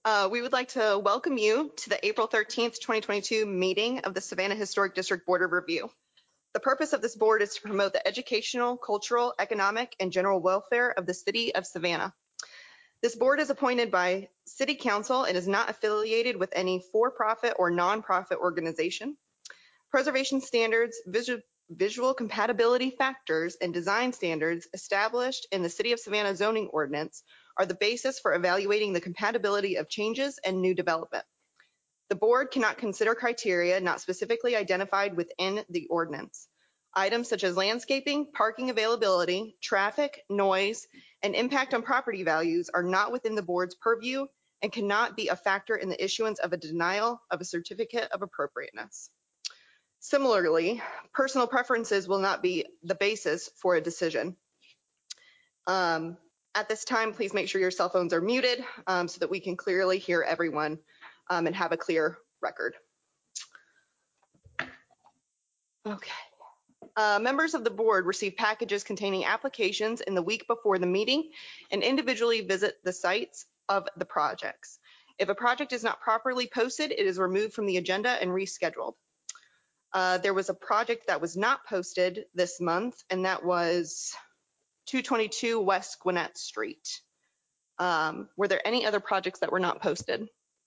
We would like to welcome you to the April 13th, 2022 meeting of the Savannah Historic District Board of Review. The purpose of this board is to promote the educational, cultural, economic, and general welfare of the city of Savannah. This board is appointed by City Council and is not affiliated with any for-profit or nonprofit organization. Preservation standards, visual compatibility factors, and design standards established in the City of Savannah zoning ordinance are the basis for evaluating the compatibility of changes and new development. The board cannot consider criteria not specifically identified within the ordinance. Items such as landscaping, parking availability, traffic, noise, and impact on property values are not within the board's purview and cannot be a factor in the issuance of a denial of a certificate of appropriateness. Similarly, personal preferences will not be the basis for a decision. At this time, please make sure your cell phones are muted so that we can clearly hear everyone and have a clear record. Okay. Members of the board receive packages containing applications in the week before the meeting and individually visit the sites of the projects. If a project is not properly posted, it is removed from the agenda and rescheduled. There was a project that was not posted this month, and that was 222 West Gwinnett Street. Were there any other projects that were not posted?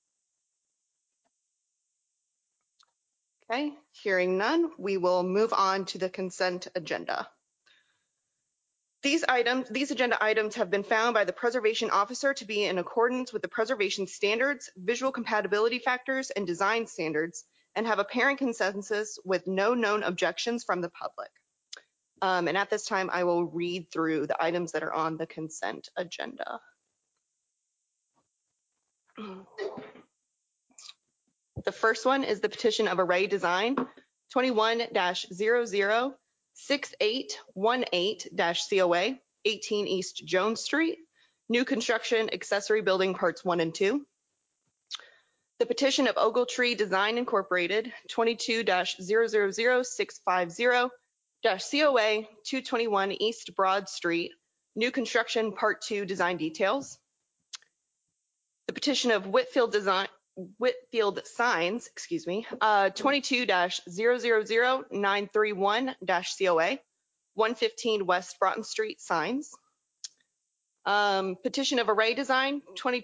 Okay, hearing none, we will move on to the consent agenda. These agenda items have been found by the preservation officer to be in accordance with the preservation standards, visual compatibility factors, and design standards, and have apparent consensus with no known objections from the public. And at this time, I will read through the items that are on the consent agenda. The first one is the petition of Array Design 21-006818-COA 18 East Jones Street, new construction accessory building parts 1 and 2. The petition of Ogletree Design Incorporated 22-000650-COA 221 East Broad Street, new construction part 2 design details. The petition of Whitfield Signs, 22-000931-COA 115 West Broughton Street signs. Petition of Array Design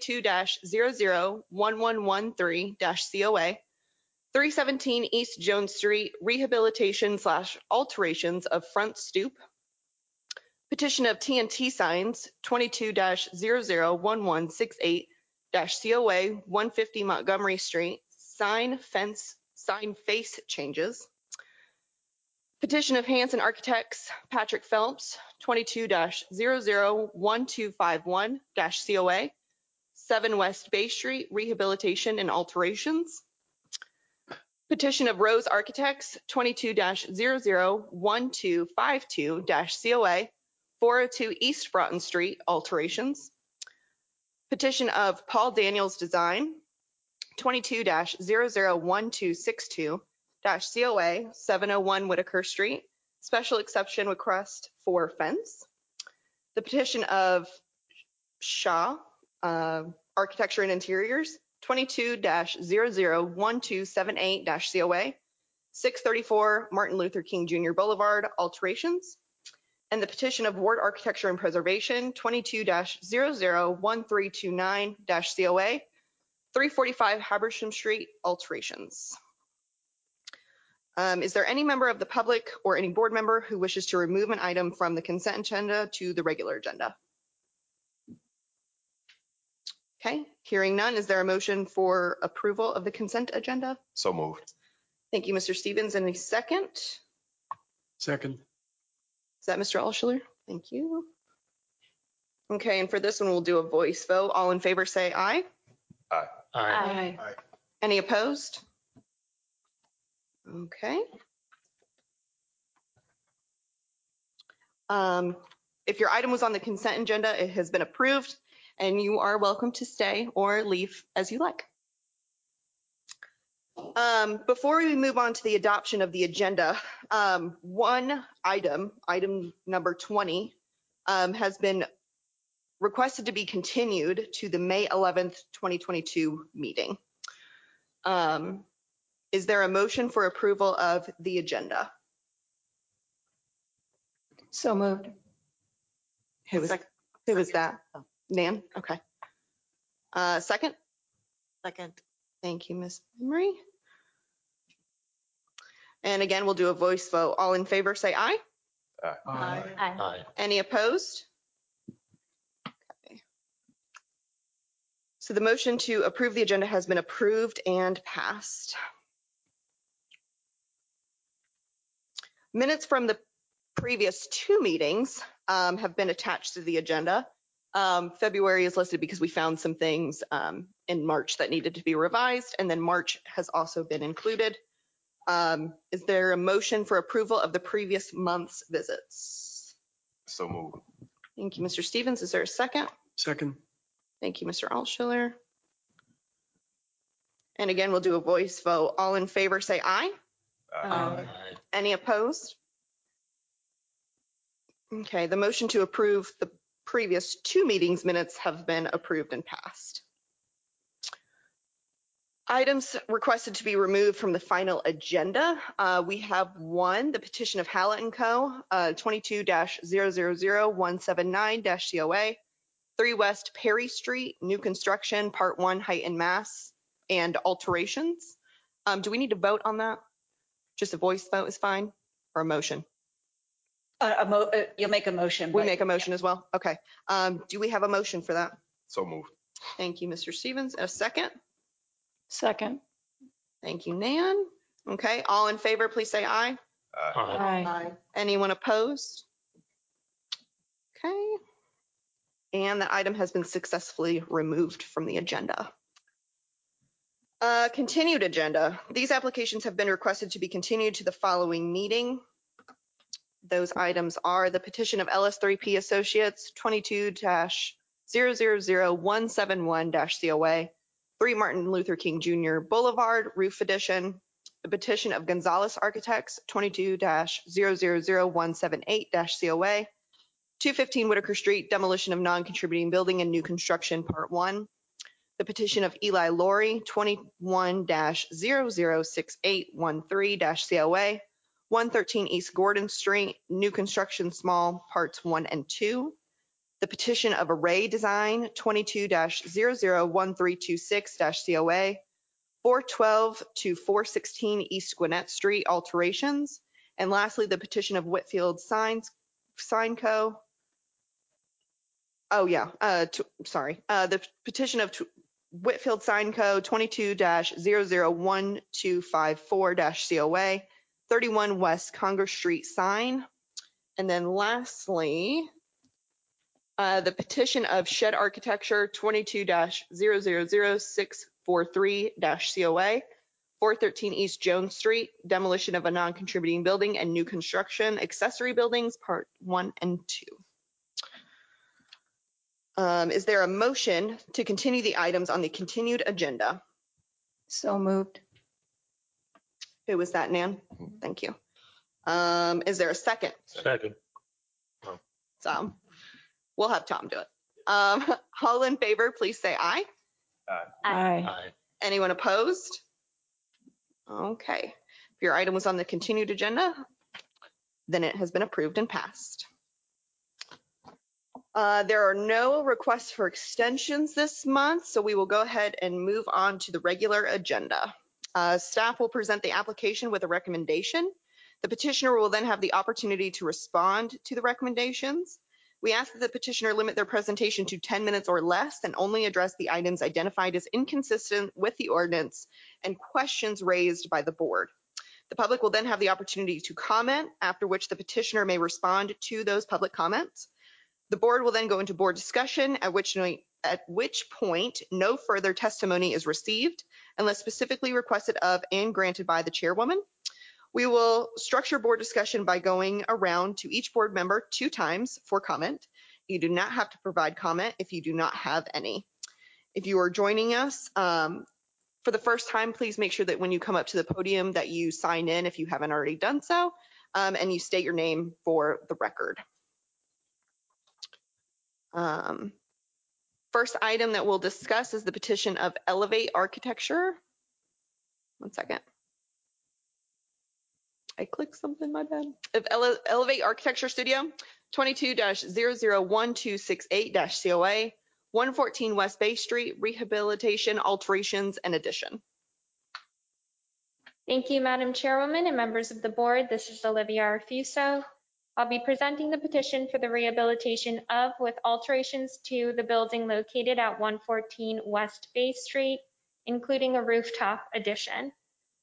22-001113-COA 317 East Jones Street, rehabilitation / alterations of front stoop. Petition of TNT Signs 22-001168-COA 150 Montgomery Street, sign face changes. Petition of Hanson Architects Patrick Phelps 22-001251-COA 7 West Bay Street, rehabilitation and alterations. Petition of Rose Architects 22-001252-COA 402 East Broughton Street, alterations. Petition of Paul Daniels Design 22-001262-COA 701 Whitaker Street, special exception request for fence. The petition of Shaw Architecture and Interiors 22-001278-COA 634 Martin Luther King Jr. Boulevard, alterations. And the petition of Ward Architecture and Preservation 22-001329-COA 345 Habersham Street, alterations. Is there any member of the public or any board member who wishes to remove an item from the consent agenda to the regular agenda? Okay, hearing none, is there a motion for approval of the consent agenda? So moved. Thank you, Mr. Stevens. And a second? Second. Is that Mr. Alschuler? Thank you. Okay, and for this one, we'll do a voice vote. All in favor say aye. Aye. Aye. Aye. Any opposed? Okay. If your item was on the consent agenda, it has been approved, and you are welcome to stay or leave as you like. Before we move on to the adoption of the agenda, one item number 20, has been requested to be continued to the May 11th, 2022 meeting. Is there a motion for approval of the agenda? So moved. Who was that? Nan? Okay. Second? Second. Thank you, Ms. Emery. And again, we'll do a voice vote. All in favor, say aye. Aye. Aye. Any opposed? Okay. So the motion to approve the agenda has been approved and passed. Minutes from the previous two meetings have been attached to the agenda. February is listed because we found some things in March that needed to be revised, and then March has also been included. Is there a motion for approval of the previous month's visits? So moved. Thank you, Mr. Stevens. Is there a second? Second. Thank you, Mr. Altschuler. And again, we'll do a voice vote. All in favor, say aye. Aye. Any opposed? Okay, the motion to approve the previous two meetings minutes have been approved and passed. Items requested to be removed from the final agenda. We have one, the petition of Hallett & Co., 22-000179-COA, 3 West Perry Street, new construction, Part 1, height and mass, and alterations. Do we need to vote on that? Just a voice vote is fine, or a motion? You'll make a motion. We but- make a motion as well? Okay. Do we have a motion for that? So moved. Thank you, Mr. Stevens. A second? Second. Thank you, Nan. Okay, all in favor, please say aye. Aye. Anyone opposed? Okay. And the item has been successfully removed from the agenda. Continued agenda. These applications have been requested to be continued to the following meeting. Those items are the petition of LS3P Associates 22-000171-COA, 3 Martin Luther King Jr. Boulevard Roof Addition, the petition of Gonzalez Architects 22-000178-COA, 215 Whitaker Street, demolition of non-contributing building and new construction, Part 1, the petition of Eli Laurie 21-006813-COA, 113 East Gordon Street, new construction, small, Parts 1 and 2, the petition of Array Design 22-001326-COA, 412 to 416 East Gwinnett Street, alterations, and lastly, the petition of Whitfield Sign Co. Oh yeah, the petition of Whitfield Sign Co. 22-001254-COA, 31 West Congress Street sign. And then lastly, the petition of Shed Architecture 22-000643-COA, 413 East Jones Street, demolition of a non-contributing building and new construction, accessory buildings, Part 1 and 2. Is there a motion to continue the items on the continued agenda? So moved. Who was that, Nan? Thank you. Is there a second? Second. So we'll have Tom do it. All in favor, please say aye. Aye. Anyone opposed? Okay. If your item was on the continued agenda, then it has been approved and passed. There are no requests for extensions this month, so we will go ahead and move on to the regular agenda. Staff will present the application with a recommendation. The petitioner will then have the opportunity to respond to the recommendations. We ask that the petitioner limit their presentation to 10 minutes or less and only address the items identified as inconsistent with the ordinance and questions raised by the board. The public will then have the opportunity to comment, after which the petitioner may respond to those public comments. The board will then go into board discussion, at which point no further testimony is received unless specifically requested of and granted by the chairwoman. We will structure board discussion by going around to each board member 2 times for comment. You do not have to provide comment if you do not have any. If you are joining us for the first time, please make sure that when you come up to the podium that you sign in if you haven't already done so, and you state your name for the record. First item that we'll discuss is the petition of Elevate Architecture. One second. I clicked something, my bad. Of Elevate Architecture Studio, 22-001268-COA, 114 West Bay Street, rehabilitation, alterations, and addition. Thank you, Madam Chairwoman and members of the board. This is Olivia Arfuso. I'll be presenting the petition for the rehabilitation of with alterations to the building located at 114 West Bay Street, including a rooftop addition.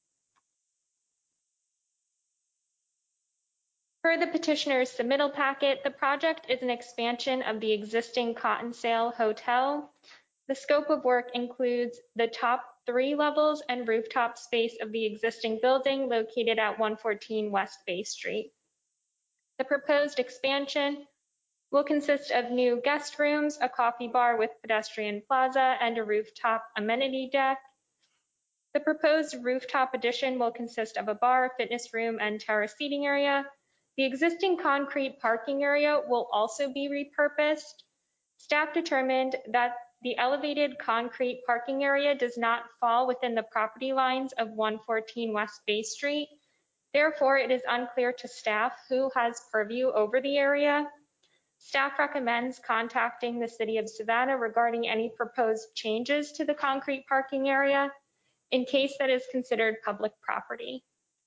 Per the petitioner's submittal packet, the project is an expansion of the existing Cottonsail Hotel. The scope of work includes the top 3 levels and rooftop space of the existing building located at 114 West Bay Street. The proposed expansion will consist of new guest rooms, a coffee bar with pedestrian plaza, and a rooftop amenity deck. The proposed rooftop addition will consist of a bar, fitness room, and terrace seating area. The existing concrete parking area will also be repurposed. Staff determined that the elevated concrete parking area does not fall within the property lines of 114 West Bay Street. Therefore, it is unclear to staff who has purview over the area. Staff recommends contacting the City of Savannah regarding any proposed changes to the concrete parking area in case that is considered public property.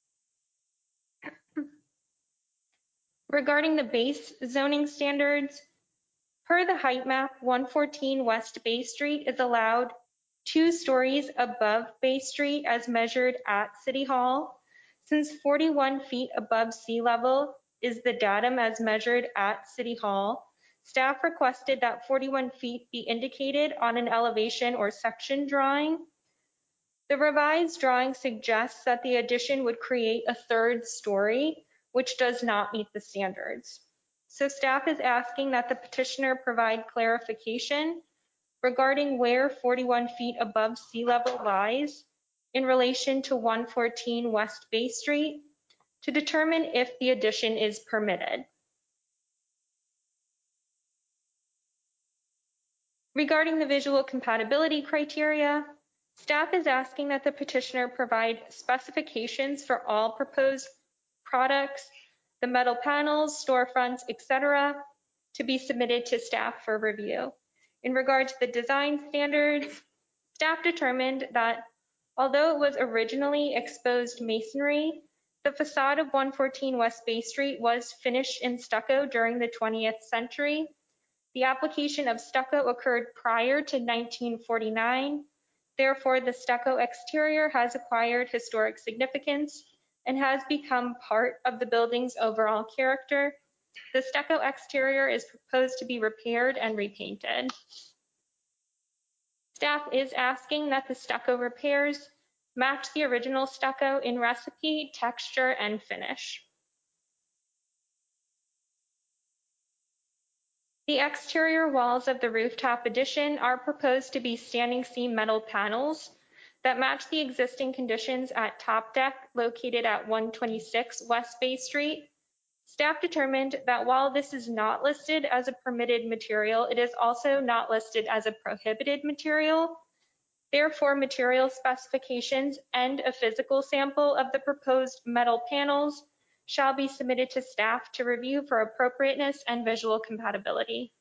Regarding the base zoning standards, per the height map, 114 West Bay Street is allowed 2 stories above Bay Street as measured at City Hall. Since 41 feet above sea level is the datum as measured at City Hall, staff requested that 41 feet be indicated on an elevation or section drawing. The revised drawing suggests that the addition would create a 3rd story, which does not meet the standards. So staff is asking that the petitioner provide clarification regarding where 41 feet above sea level lies in relation to 114 West Bay Street to determine if the addition is permitted. Regarding the visual compatibility criteria, staff is asking that the petitioner provide specifications for all proposed products, the metal panels, storefronts, etc., to be submitted to staff for review. In regard to the design standards, staff determined that although it was originally exposed masonry, the facade of 114 West Bay Street was finished in stucco during the 20th century. The application of stucco occurred prior to 1949. Therefore, the stucco exterior has acquired historic significance and has become part of the building's overall character. The stucco exterior is proposed to be repaired and repainted. Staff is asking that the stucco repairs match the original stucco in recipe, texture, and finish. The exterior walls of the rooftop addition are proposed to be standing seam metal panels that match the existing conditions at top deck located at 126 West Bay Street. Staff determined that while this is not listed as a permitted material, it is also not listed as a prohibited material. Therefore, material specifications and a physical sample of the proposed metal panels shall be submitted to staff to review for appropriateness and visual compatibility.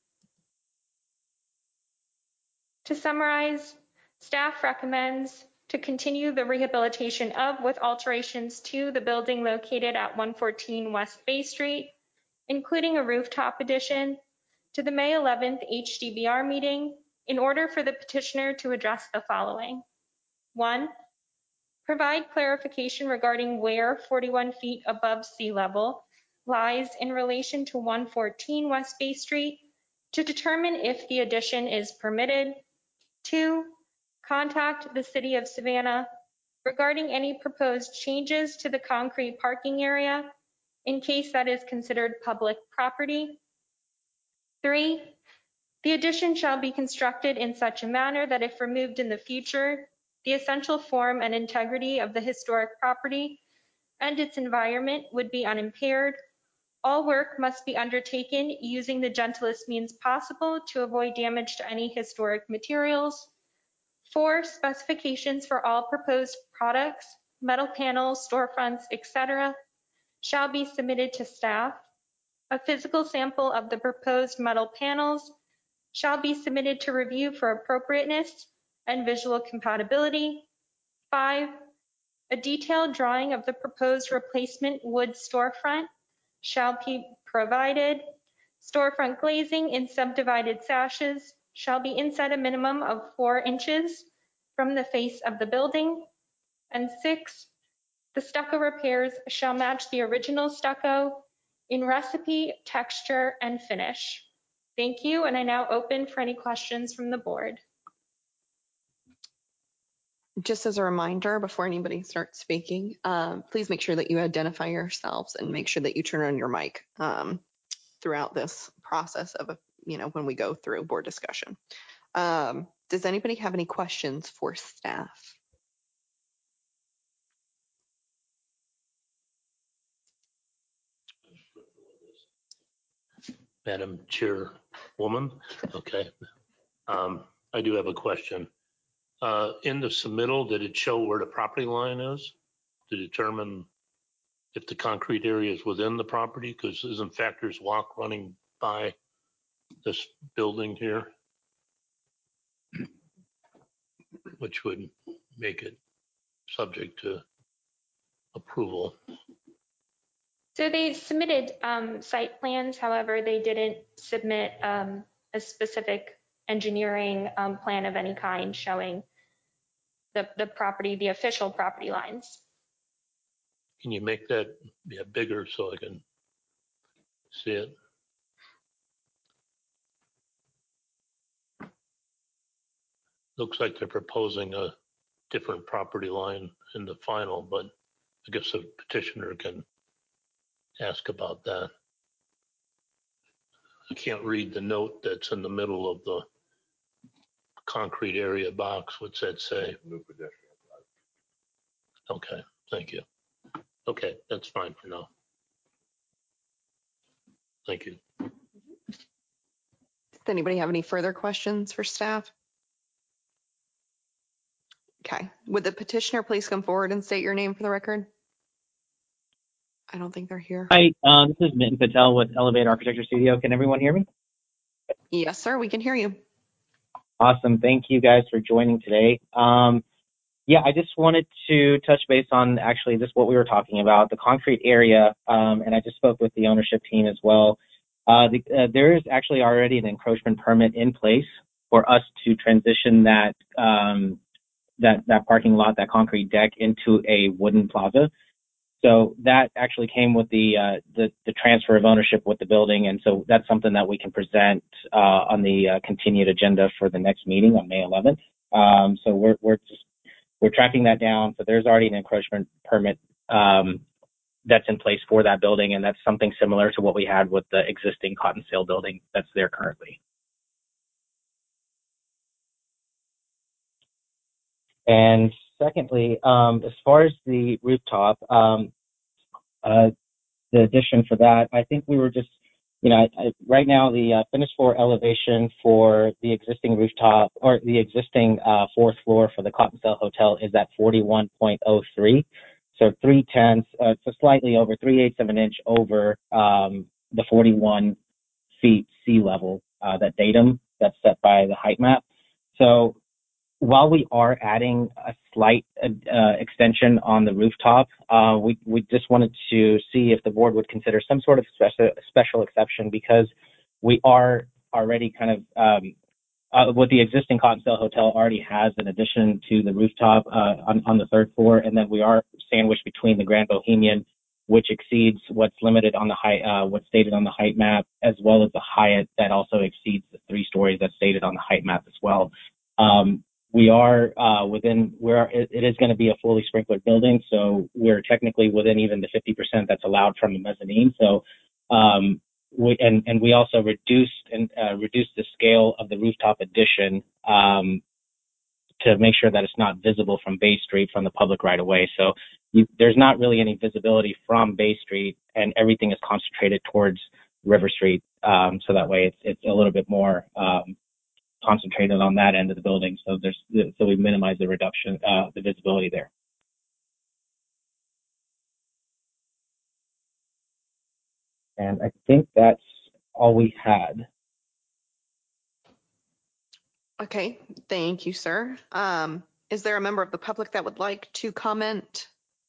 To summarize, staff recommends to continue the rehabilitation of with alterations to the building located at 114 West Bay Street, including a rooftop addition, to the May 11th HDBR meeting in order for the petitioner to address the following. 1, provide clarification regarding where 41 feet above sea level lies in relation to 114 West Bay Street to determine if the addition is permitted. 2, contact the City of Savannah regarding any proposed changes to the concrete parking area in case that is considered public property. 3, the addition shall be constructed in such a manner that if removed in the future, the essential form and integrity of the historic property and its environment would be unimpaired. All work must be undertaken using the gentlest means possible to avoid damage to any historic materials. 4, specifications for all proposed products, metal panels, storefronts, etc., shall be submitted to staff. A physical sample of the proposed metal panels shall be submitted to review for appropriateness and visual compatibility. 5, a detailed drawing of the proposed replacement wood storefront shall be provided. Storefront glazing in subdivided sashes shall be inside a minimum of 4 inches from the face of the building. And 6, the stucco repairs shall match the original stucco in recipe, texture, and finish. Thank you, and I now open for any questions from the board. Just as a reminder, before anybody starts speaking, please make sure that you identify yourselves and make sure that you turn on your mic throughout this process of, when we go through board discussion. Does anybody have any questions for staff? Madam Chairwoman, okay. I do have a question. In the submittal, did it show where the property line is to determine if the concrete area is within the property? Because isn't Factors Walk running by this building here? Which would make it subject to approval. So they submitted site plans, however, they didn't submit a specific engineering plan of any kind showing the property, the official property lines. Can you make that bigger so I can see it? Looks like they're proposing a different property line in the final, but I guess the petitioner can ask about that. I can't read the note that's in the middle of the concrete area box. What's that say? Okay, thank you. Okay, that's fine for now. Thank you. Does anybody have any further questions for staff? Okay, would the petitioner please come forward and state your name for the record? I don't think they're here. Hi, this is Minton Patel with Elevate Architecture Studio. Can everyone hear me? Yes, sir, we can hear you. Awesome. Thank you guys for joining today. Yeah, I just wanted to touch base on actually just what we were talking about, the concrete area, and I just spoke with the ownership team as well. There is actually already an encroachment permit in place for us to transition that parking lot, that concrete deck, into a wooden plaza. So that actually came with the transfer of ownership with the building, and so that's something that we can present on the continued agenda for the next meeting on May 11th. So we're tracking that down. So there's already an encroachment permit that's in place for that building, and that's something similar to what we had with the existing cotton sale building that's there currently. And secondly, as far as the rooftop, the addition for that, I think we were just, right now the finished floor elevation for the existing rooftop or the existing fourth floor for the Cottontail Hotel is at 41.03. So 3/10, so slightly over 3/8 of an inch over the 41 feet sea level, that datum that's set by the height map. So while we are adding a slight extension on the rooftop, we just wanted to see if the board would consider some sort of special exception, because we are already kind of, with the existing Cottontail Hotel already has an addition to the rooftop on the third floor, and then we are sandwiched between the Grand Bohemian, which exceeds what's limited on the height, what's stated on the height map, as well as the Hyatt that also exceeds the 3 stories that's stated on the height map as well. We are it is going to be a fully sprinklered building, so we're technically within even the 50% that's allowed from the mezzanine. So, we also reduced the scale of the rooftop addition to make sure that it's not visible from Bay Street from the public right away. So there's not really any visibility from Bay Street, and everything is concentrated towards River Street. So that way it's a little bit more concentrated on that end of the building. So we minimize the reduction, the visibility there. And I think that's all we had. Okay, thank you, sir. Is there a member of the public that would like to comment?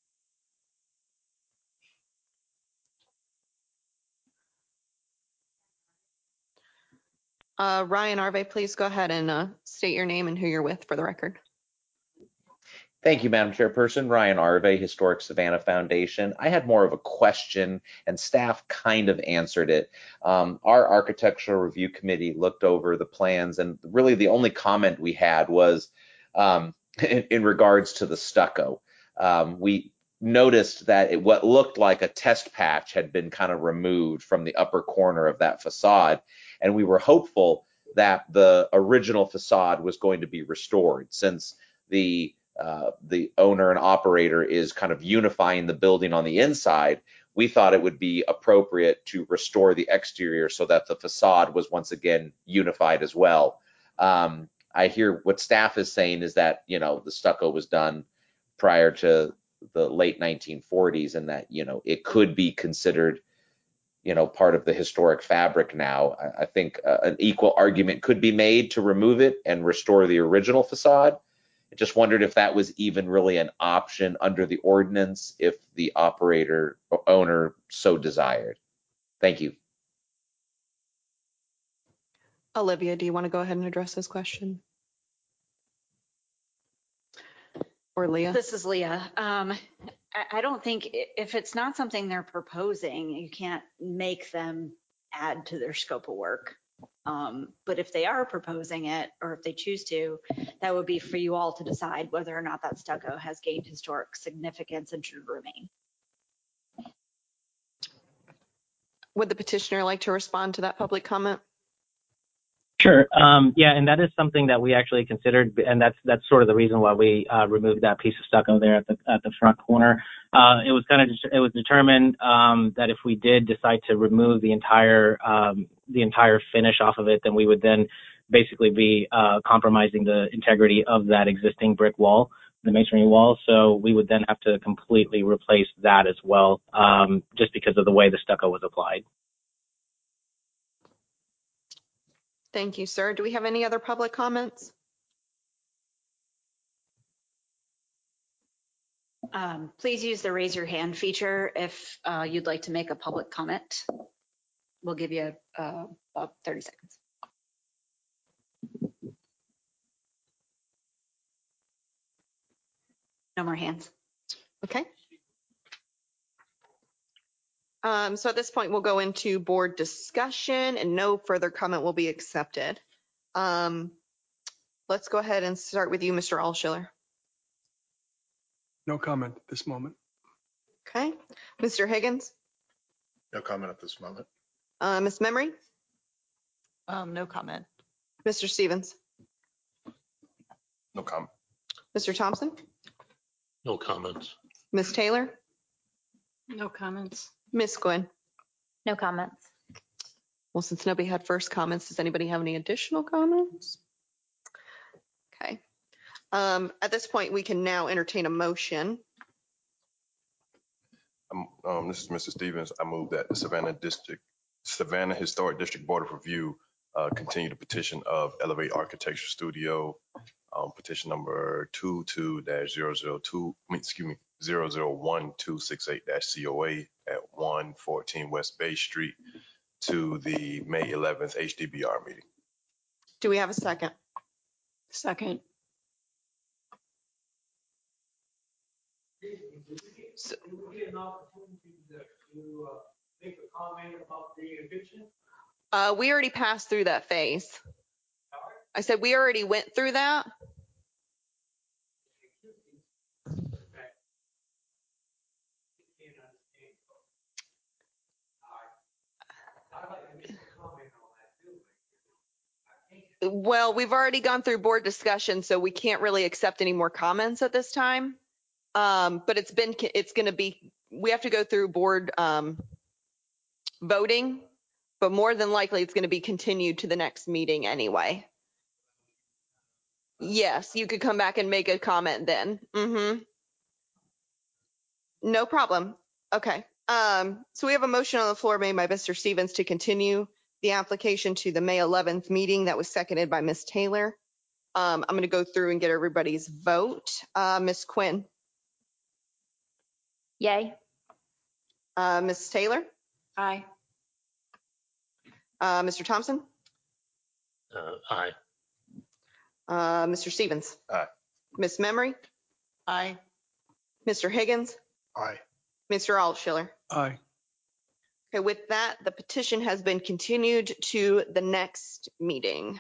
Ryan Arve, please go ahead and state your name and who you're with for the record. Thank you, Madam Chairperson. Ryan Arve, Historic Savannah Foundation. I had more of a question, and staff kind of answered it. Our Architectural Review Committee looked over the plans, and really the only comment we had was in regards to the stucco. We noticed that what looked like a test patch had been kind of removed from the upper corner of that facade, and we were hopeful that the original facade was going to be restored, since the owner and operator is kind of unifying the building on the inside. We thought it would be appropriate to restore the exterior so that the facade was once again unified as well. I hear what staff is saying is that, you know, the stucco was done prior to the late 1940s, and that, you know, it could be considered, you know, part of the historic fabric now. I think an equal argument could be made to remove it and restore the original facade. I just wondered if that was even really an option under the ordinance if the operator or owner so desired. Thank you. Olivia, do you want to go ahead and address this question? Or Leah? This is Leah. I don't think if it's not something they're proposing, you can't make them add to their scope of work. But if they are proposing it, or if they choose to, that would be for you all to decide whether or not that stucco has gained historic significance and should remain. Would the petitioner like to respond to that public comment? Sure. Yeah, and that is something that we actually considered, and that's sort of the reason why we removed that piece of stucco there at the front corner. It was determined that if we did decide to remove the entire finish off of it, then we would then basically be compromising the integrity of that existing brick wall, the masonry wall. So we would then have to completely replace that as well, just because of the way the stucco was applied. Thank you, sir. Do we have any other public comments? Please use the raise your hand feature if you'd like to make a public comment. We'll give you about 30 seconds. No more hands. Okay. So at this point, we'll go into board discussion, and no further comment will be accepted. Let's go ahead and start with you, Mr. Alshiller. No comment at this moment. Okay. Mr. Higgins? No comment at this moment. Ms. Memory? No comment. Mr. Stevens? No comment. Mr. Thompson? No comments. Ms. Taylor? No comments. Ms. Quinn? No comments. Well, since nobody had first comments, does anybody have any additional comments? Okay. At this point, we can now entertain a motion. This is Mr. Stevens. I move that the Savannah Historic District Board of Review continue the petition of Elevate Architecture Studio, petition number 001-268-COA at 114 West Bay Street to the May 11th HDBR meeting. Do we have a second? Second. So, we already passed through that phase. I said we already went through that. Well, we've already gone through board discussion, so we can't really accept any more comments at this time. But it's going to be, we have to go through board voting, but more than likely it's going to be continued to the next meeting anyway. Yes, you could come back and make a comment then. No problem. Okay. So we have a motion on the floor made by Mr. Stevens to continue the application to the May 11th meeting that was seconded by Ms. Taylor. I'm going to go through and get everybody's vote. Ms. Quinn, Yay. Ms. Taylor, Aye. Mr. Thompson, Aye. Mr. Stevens. Aye. Ms. Memory, Aye. Mr. Higgins, Aye. Mr. Altschuler. Aye. Okay, with that, the petition has been continued to the next meeting.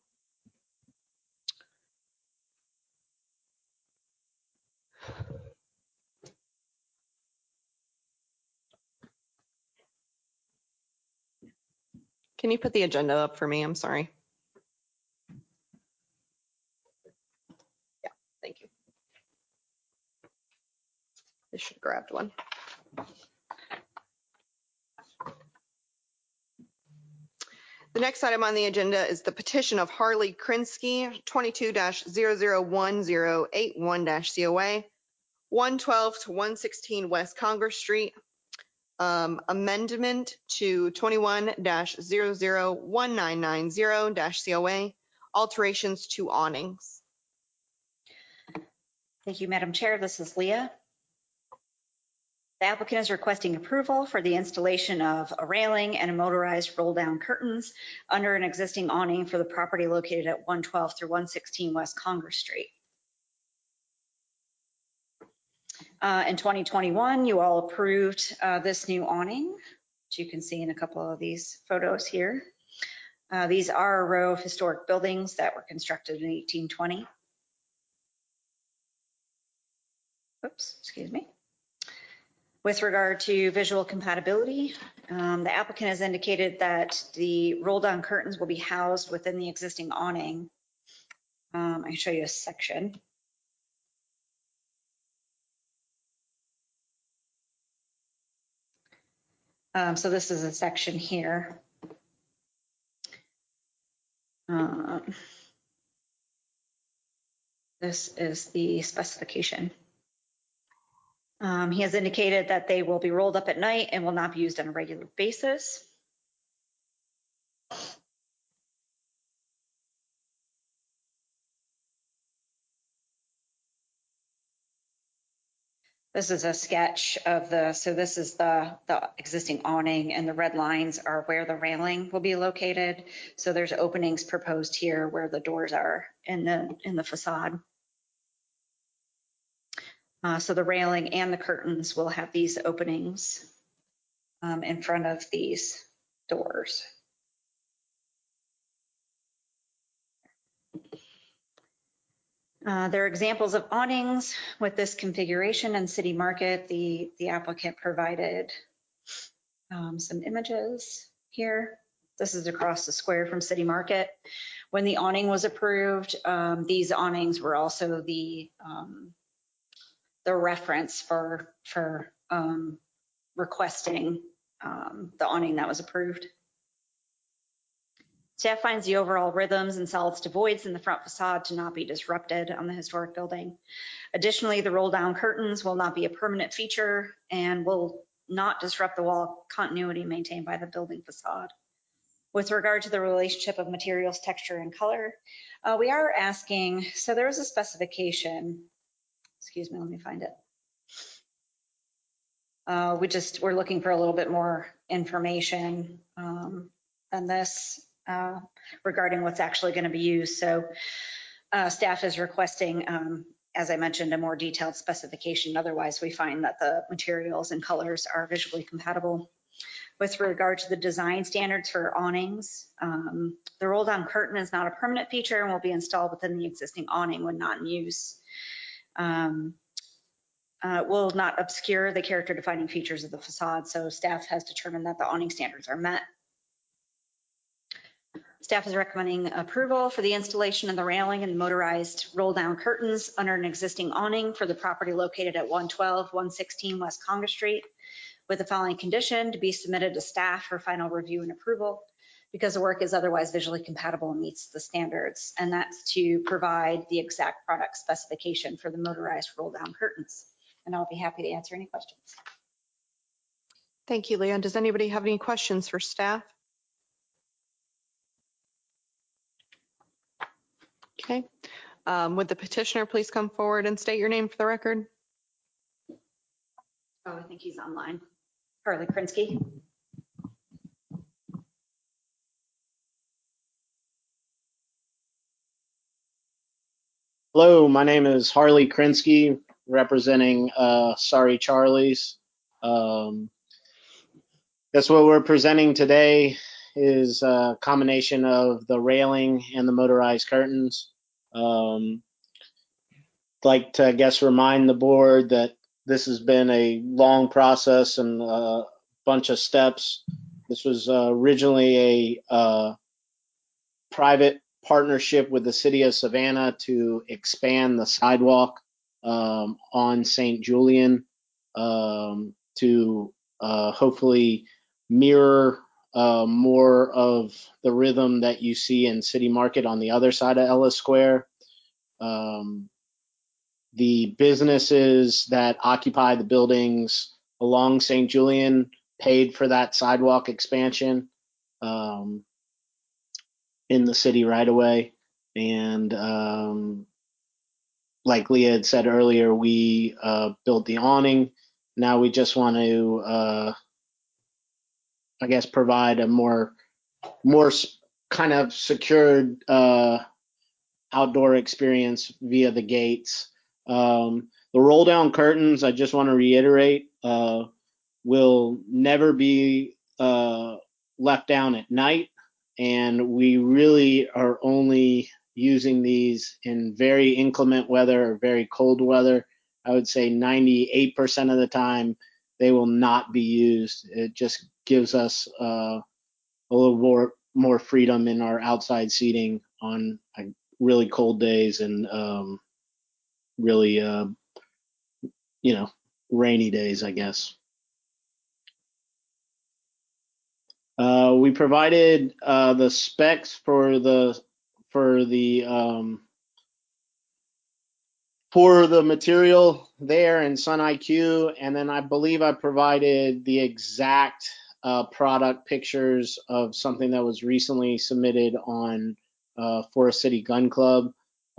Can you put the agenda up for me? I'm sorry. Yeah, thank you. I should have grabbed one. The next item on the agenda is the petition of Harley Krinsky, 22-001081-COA, 112 to 116 West Congress Street, amendment to 21-001990-COA, alterations to awnings. Thank you, Madam Chair. This is Leah. The applicant is requesting approval for the installation of a railing and a motorized roll-down curtains under an existing awning for the property located at 112 through 116 West Congress Street. In 2021, you all approved this new awning, which you can see in a couple of these photos here. These are a row of historic buildings that were constructed in 1820. Oops, excuse me. With regard to visual compatibility, the applicant has indicated that the roll-down curtains will be housed within the existing awning. I can show you a section. So this is a section here. This is the specification. He has indicated that they will be rolled up at night and will not be used on a regular basis. This is a sketch of so this is the existing awning, and the red lines are where the railing will be located. So there's openings proposed here where the doors are in the facade. So the railing and the curtains will have these openings in front of these doors. There are examples of awnings with this configuration in City Market. The applicant provided some images here. This is across the square from City Market. When the awning was approved, these awnings were also the reference for requesting the awning that was approved. Staff finds the overall rhythms and solids to voids in the front facade to not be disrupted on the historic building. Additionally, the roll down curtains will not be a permanent feature and will not disrupt the wall continuity maintained by the building facade. With regard to the relationship of materials, texture, and color, we are asking, so there is a specification, excuse me, let me find it. We're looking for a little bit more information than this regarding what's actually going to be used. So staff is requesting, as I mentioned, a more detailed specification. Otherwise, we find that the materials and colors are visually compatible. With regard to the design standards for awnings, the roll down curtain is not a permanent feature and will be installed within the existing awning when not in use. Will not obscure the character defining features of the facade. So staff has determined that the awning standards are met. Staff is recommending approval for the installation of the railing and motorized roll-down curtains under an existing awning for the property located at 112, 116 West Congress Street, with the following condition: to be submitted to staff for final review and approval because the work is otherwise visually compatible and meets the standards. And that's to provide the exact product specification for the motorized roll-down curtains. And I'll be happy to answer any questions. Thank you, Leah. Does anybody have any questions for staff? Okay. Would the petitioner please come forward and state your name for the record? Oh, I think he's online. Harley Krinsky. Hello, my name is Harley Krinsky, representing Sorry Charlie's. That's what we're presenting today is a combination of the railing and the motorized curtains. Like to, I guess, remind the board that this has been a long process and a bunch of steps. This was originally a private partnership with the city of Savannah to expand the sidewalk on St. Julian to hopefully mirror more of the rhythm that you see in City Market on the other side of Ellis Square. The businesses that occupy the buildings along St. Julian paid for that sidewalk expansion in the city right away. And like Leah had said earlier, we built the awning. Now we just want to, I guess, provide a more kind of secured outdoor experience via the gates. The roll down curtains, I just want to reiterate, will never be left down at night. And we really are only using these in very inclement weather or very cold weather. I would say 98% of the time they will not be used. It just gives us a little more freedom in our outside seating on really cold days and really, rainy days, I guess. We provided the specs for the material there in SunIQ, and then I believe I provided the exact product pictures of something that was recently submitted on Forest City Gun Club.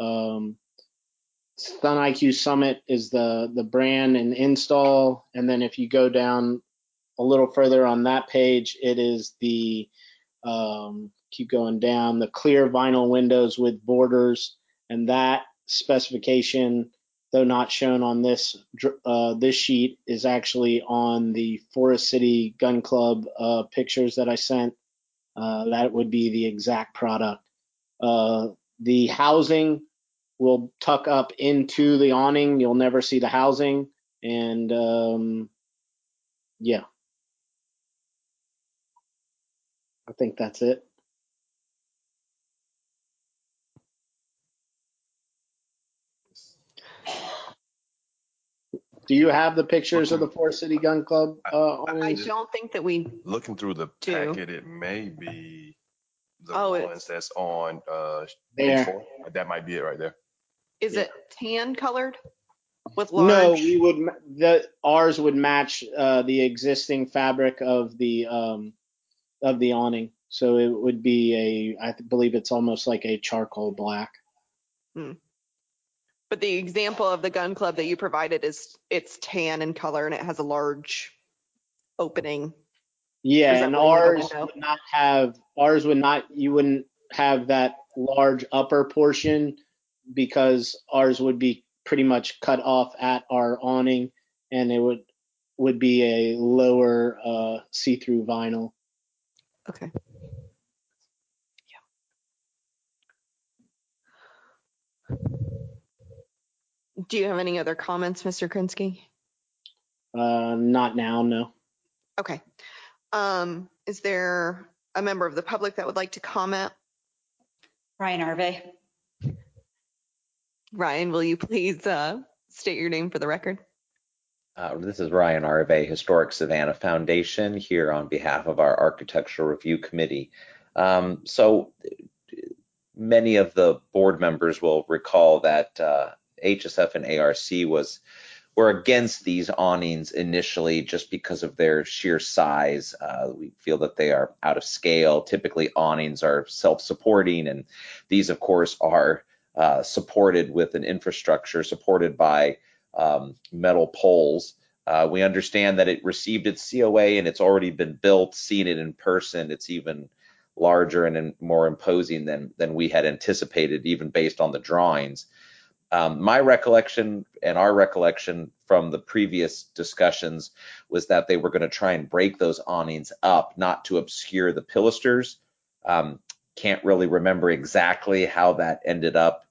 SunIQ Summit is the brand and install, and then if you go down a little further on that page, it is the keep going down, the clear vinyl windows with borders, and that specification, though not shown on this sheet, is actually on the Forest City Gun Club pictures that I sent. That would be the exact product. The housing will tuck up into the awning. You'll never see the housing, and yeah, I think that's it. Do you have the pictures of the Forest City Gun Club? I don't think that we Looking through the do. packet, it may be the Oh, ones that's on There. page 4. That might be it right there. Is it tan colored with No, large? ours would match the existing fabric of the awning. So it would be I believe it's almost like a charcoal black. But the example of the gun club that you provided it's tan in color and it has a large opening. Yeah, and Ours you wouldn't have that large upper portion because ours would be pretty much cut off at our awning, and it would be a lower see-through vinyl. Okay. Yeah. Do you have any other comments, Mr. Krinsky? Not now, no. Okay. Is there a member of the public that would like to comment Ryan Arve. Ryan, will you please state your name for the record? This is Ryan Arve, Historic Savannah Foundation, here on behalf of our Architectural Review Committee. So many of the board members will recall that HSF and ARC were against these awnings initially just because of their sheer size. We feel that they are out of scale. Typically, awnings are self-supporting, and these, of course, are supported with an infrastructure supported by metal poles. We understand that it received its COA and it's already been built. Seeing it in person, it's even larger and more imposing than we had anticipated, even based on the drawings. My recollection and our recollection from the previous discussions was that they were going to try and break those awnings up, not to obscure the pilasters. Can't really remember exactly how that ended up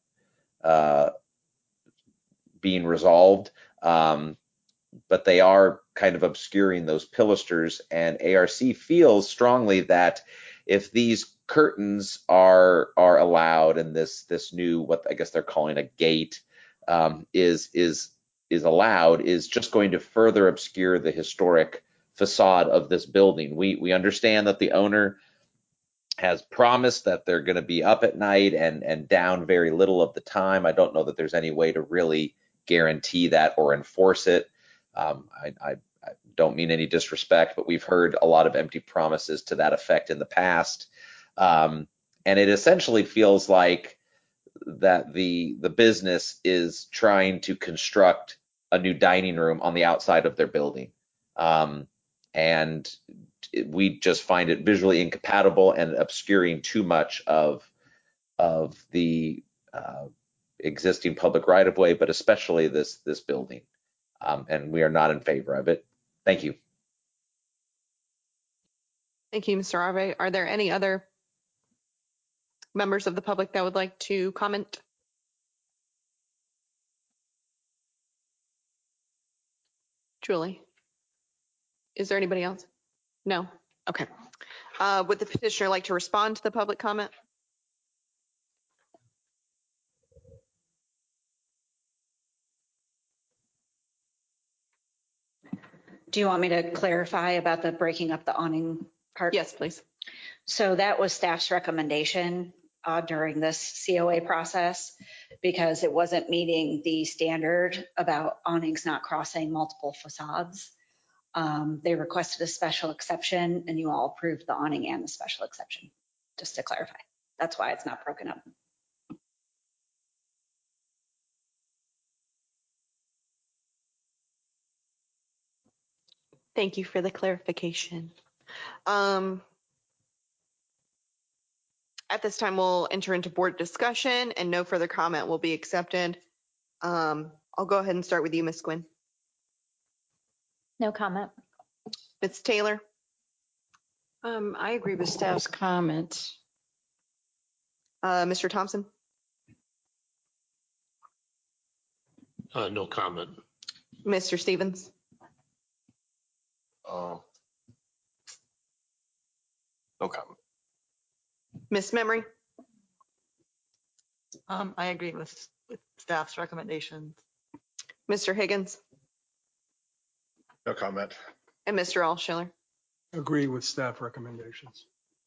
being resolved, but they are kind of obscuring those pilasters, and ARC feels strongly that if these curtains are allowed and this new, what I guess they're calling a gate, is allowed, is just going to further obscure the historic facade of this building. We understand that the owner has promised that they're going to be up at night and down very little of the time. I don't know that there's any way to really guarantee that or enforce it. I don't mean any disrespect, but we've heard a lot of empty promises to that effect in the past. And it essentially feels like that the business is trying to construct a new dining room on the outside of their building. And we just find it visually incompatible and obscuring too much of the existing public right-of-way, but especially this building. And we are not in favor of it. Thank you. Thank you, Mr. Arve. Are there any other members of the public that would like to comment? Julie, is there anybody else? No? Okay. Would the petitioner like to respond to the public comment? Do you want me to clarify about the breaking up the awning part? Yes, please. So that was staff's recommendation during this COA process because it wasn't meeting the standard about awnings not crossing multiple facades. They requested a special exception and you all approved the awning and the special exception, just to clarify. That's why it's not broken up. Thank you for the clarification. At this time, we'll enter into board discussion and no further comment will be accepted. I'll go ahead and start with you, Ms. Quinn. No comment. Ms. Taylor, I agree with staff's comments. Mr. Thompson, No comment. Mr. Stevens, No comment. Ms. Memory, I agree with staff's recommendations. Mr. Higgins, No comment. and Mr. Alschiller. Agree with staff recommendations.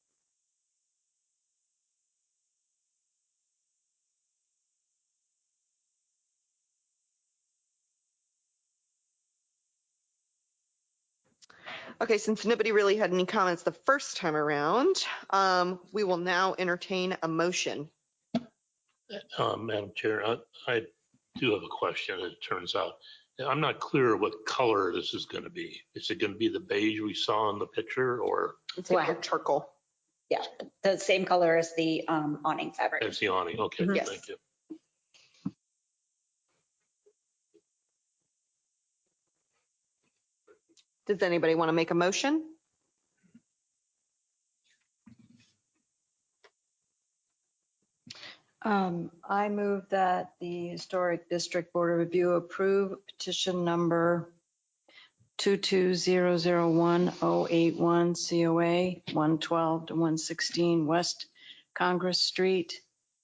Okay, since nobody really had any comments the first time around, we will now entertain a motion. Madam Chair, I do have a question, it turns out. I'm not clear what color this is going to be. Is it going to be the beige we saw in the picture or It's like charcoal. Yeah, the same color as the awning fabric. as the awning? Okay, Yes. thank you. Does anybody want to make a motion? I move that the Historic District Board of Review approve petition number 22001-081 COA 112 to 116 West Congress Street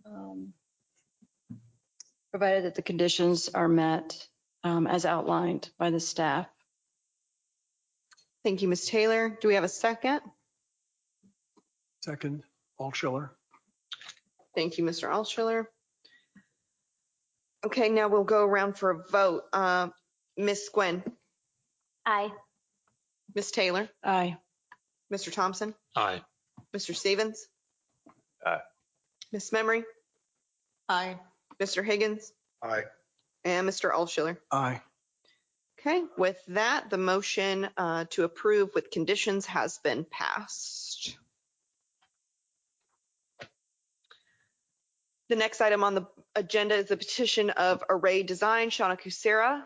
Provided that the conditions are met as outlined by the staff. Thank you, Ms. Taylor. Do we have a second? Second, Altschuler. Thank you, Mr. Altschuler. Okay, now we'll go around for a vote. Ms. Gwen, Aye. Ms. Taylor, Aye. Mr. Thompson, Aye. Mr. Stevens. Aye. Ms. Memory, Aye. Mr. Higgins, Aye. and Mr. Altschuler. Aye. Okay, with that, the motion to approve with conditions has been passed. The next item on the agenda is the petition of Array Design, Shauna Kucera,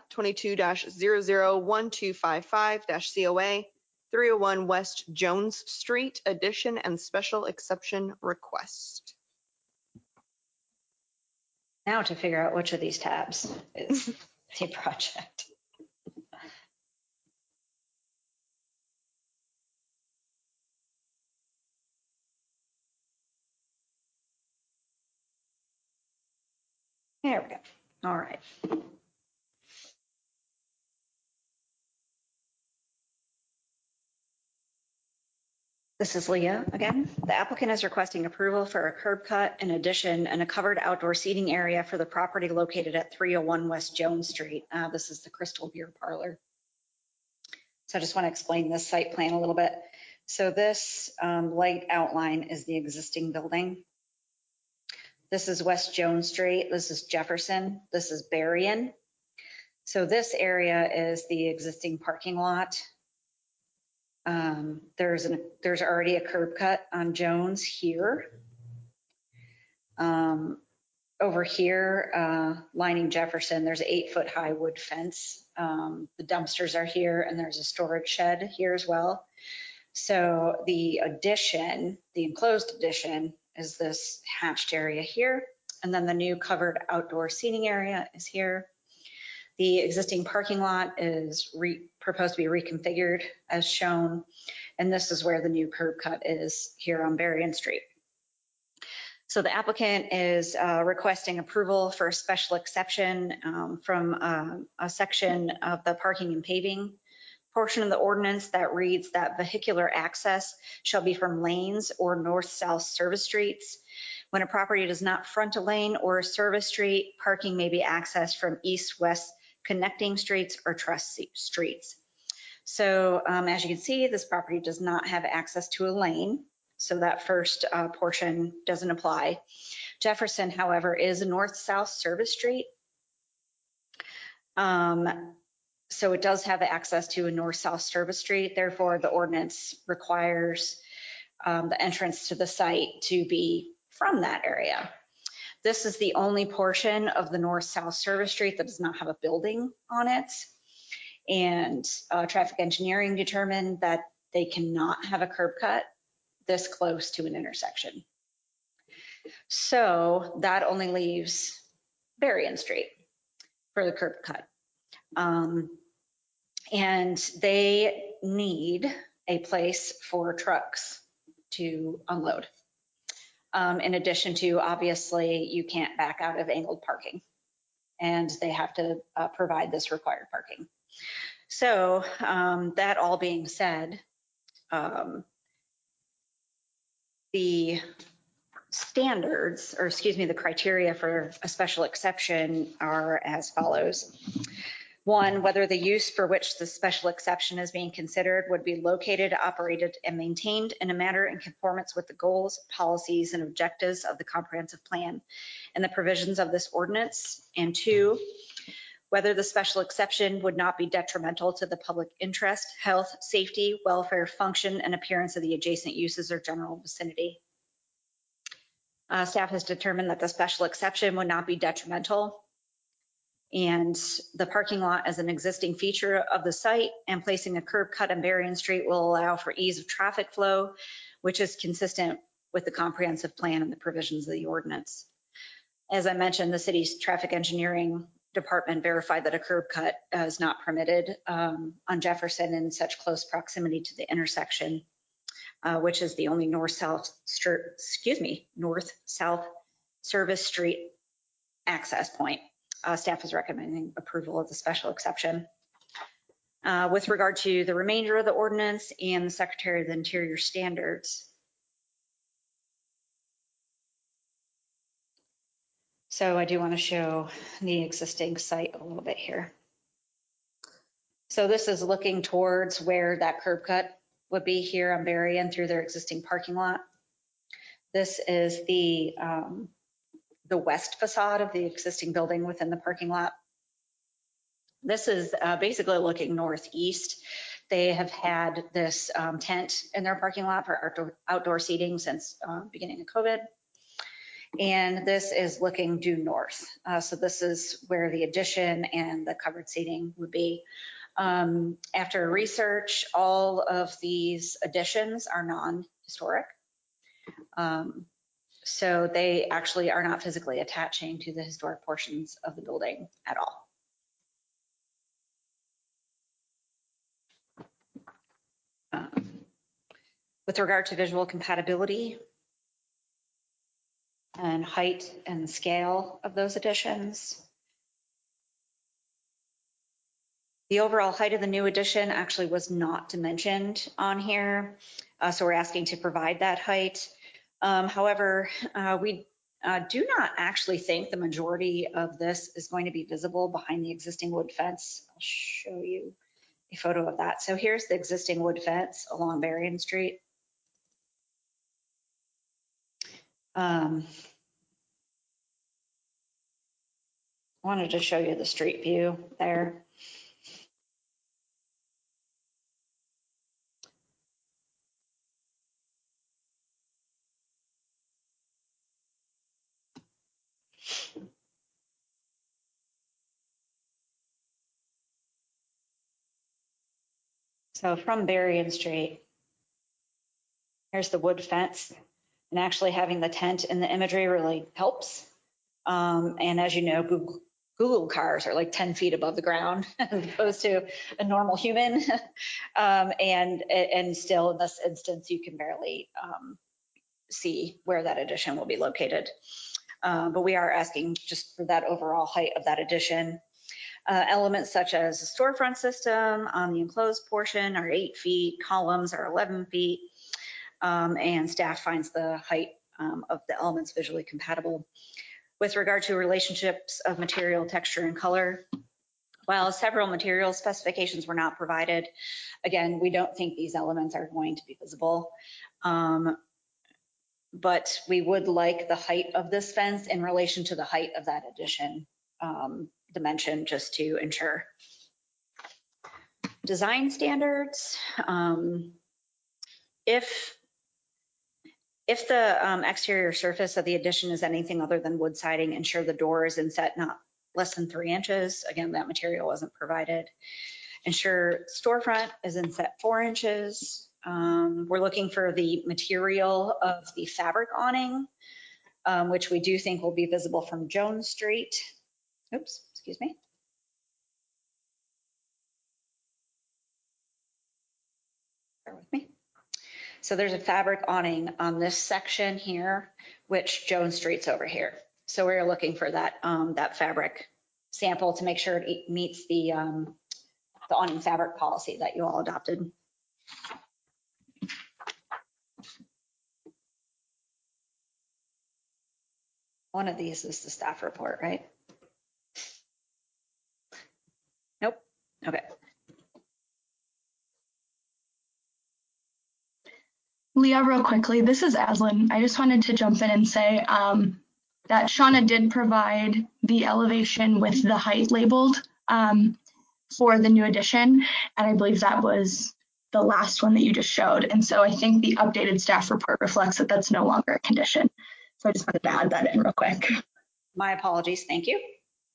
22-001255-COA, 301 West Jones Street, addition and special exception request. Now to figure out which of these tabs is the project. There we go. All right. This is Leah again. The applicant is requesting approval for a curb cut, an addition, and a covered outdoor seating area for the property located at 301 West Jones Street. This is the Crystal Beer Parlor. So I just want to explain this site plan a little bit. So this light outline is the existing building. This is West Jones Street. This is Jefferson. This is Berrien. So this area is the existing parking lot. There's already a curb cut on Jones here. Over here, lining Jefferson, there's an 8-foot high wood fence. The dumpsters are here, and there's a storage shed here as well. So the addition, the enclosed addition, is this hatched area here. And then the new covered outdoor seating area is here. The existing parking lot is proposed to be reconfigured as shown. And this is where the new curb cut is here on Berrien Street. So the applicant is requesting approval for a special exception from a section of the parking and paving portion of the ordinance that reads that vehicular access shall be from lanes or north-south service streets. When a property does not front a lane or a service street, parking may be accessed from east-west connecting streets or truss streets. So as you can see, this property does not have access to a lane. So that first portion doesn't apply. Jefferson, however, is a north-south service street. So it does have access to a north-south service street. Therefore, the ordinance requires the entrance to the site to be from that area. This is the only portion of the north-south service street that does not have a building on it. And traffic engineering determined that they cannot have a curb cut this close to an intersection. So that only leaves Berrien Street for the curb cut. And they need a place for trucks to unload. In addition to, obviously, you can't back out of angled parking, and they have to provide this required parking. So that all being said, the standards, or excuse me, the criteria for a special exception are as follows. One, whether the use for which the special exception is being considered would be located, operated, and maintained in a manner in conformance with the goals, policies, and objectives of the comprehensive plan and the provisions of this ordinance. And two, whether the special exception would not be detrimental to the public interest, health, safety, welfare, function, and appearance of the adjacent uses or general vicinity. Staff has determined that the special exception would not be detrimental, and the parking lot as an existing feature of the site and placing a curb cut on Berrien Street will allow for ease of traffic flow, which is consistent with the comprehensive plan and the provisions of the ordinance. As I mentioned, the city's traffic engineering department verified that a curb cut is not permitted on Jefferson in such close proximity to the intersection, which is the only north-south service street access point. Staff is recommending approval of the special exception. With regard to the remainder of the ordinance and the Secretary of the Interior standards. So I do want to show the existing site a little bit here. So this is looking towards where that curb cut would be here on Berry and through their existing parking lot. This is the west facade of the existing building within the parking lot. This is basically looking northeast. They have had this tent in their parking lot for outdoor seating since beginning of COVID. And this is looking due north. So this is where the addition and the covered seating would be. After research, all of these additions are non-historic. So they actually are not physically attaching to the historic portions of the building at all. With regard to visual compatibility and height and scale of those additions, the overall height of the new addition actually was not dimensioned on here, so we're asking to provide that height. However, we do not actually think the majority of this is going to be visible behind the existing wood fence. I'll show you a photo of that. So here's the existing wood fence along Berrien Street. Wanted to show you the street view there. So from Berrien Street, here's the wood fence, and actually having the tent in the imagery really helps. And as you know, Google cars are like 10 feet above the ground as opposed to a normal human. And still in this instance, you can barely see where that addition will be located. But we are asking just for that overall height of that addition. Elements such as the storefront system on the enclosed portion are 8 feet, columns are 11 feet, and staff finds the height of the elements visually compatible. With regard to relationships of material, texture, and color, while several material specifications were not provided, again, we don't think these elements are going to be visible. But we would like the height of this fence in relation to the height of that addition dimension, just to ensure. Design standards. If the exterior surface of the addition is anything other than wood siding, ensure the door is inset not less than 3 inches. Again, that material wasn't provided. Ensure storefront is inset 4 inches. We're looking for the material of the fabric awning, which we do think will be visible from Jones Street. Oops, excuse me. Bear with me. So there's a fabric awning on this section here, which Jones Street's over here. So we're looking for that that fabric sample to make sure it meets the awning fabric policy that you all adopted. One of these is the staff report, right? Nope. Okay. Leah, real quickly, this is Aslan. I just wanted to jump in and say that Shauna did provide the elevation with the height labeled for the new addition, and I believe that was the last one that you just showed. And so I think the updated staff report reflects that that's no longer a condition. So I just wanted to add that in real quick. My apologies. Thank you.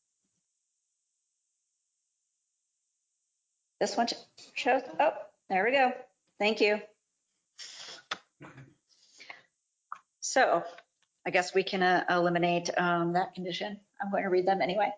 This one shows. Oh, there we go. Thank you. So I guess we can eliminate that condition. I'm going to read them anyway.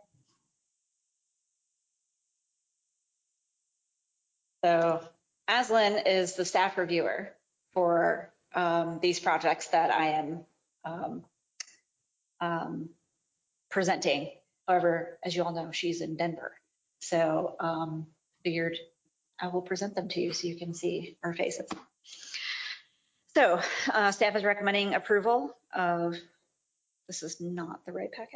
So Aslan is the staff reviewer for these projects that I am presenting. However, as you all know, she's in Denver. So figured I will present them to you so you can see our faces. So staff is recommending approval of, this is not the right packet.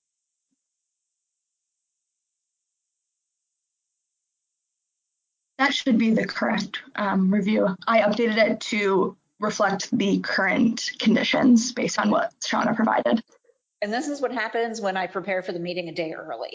That should be the correct review. I updated it to reflect the current conditions based on what Shauna provided. And this is what happens when I prepare for the meeting a day early.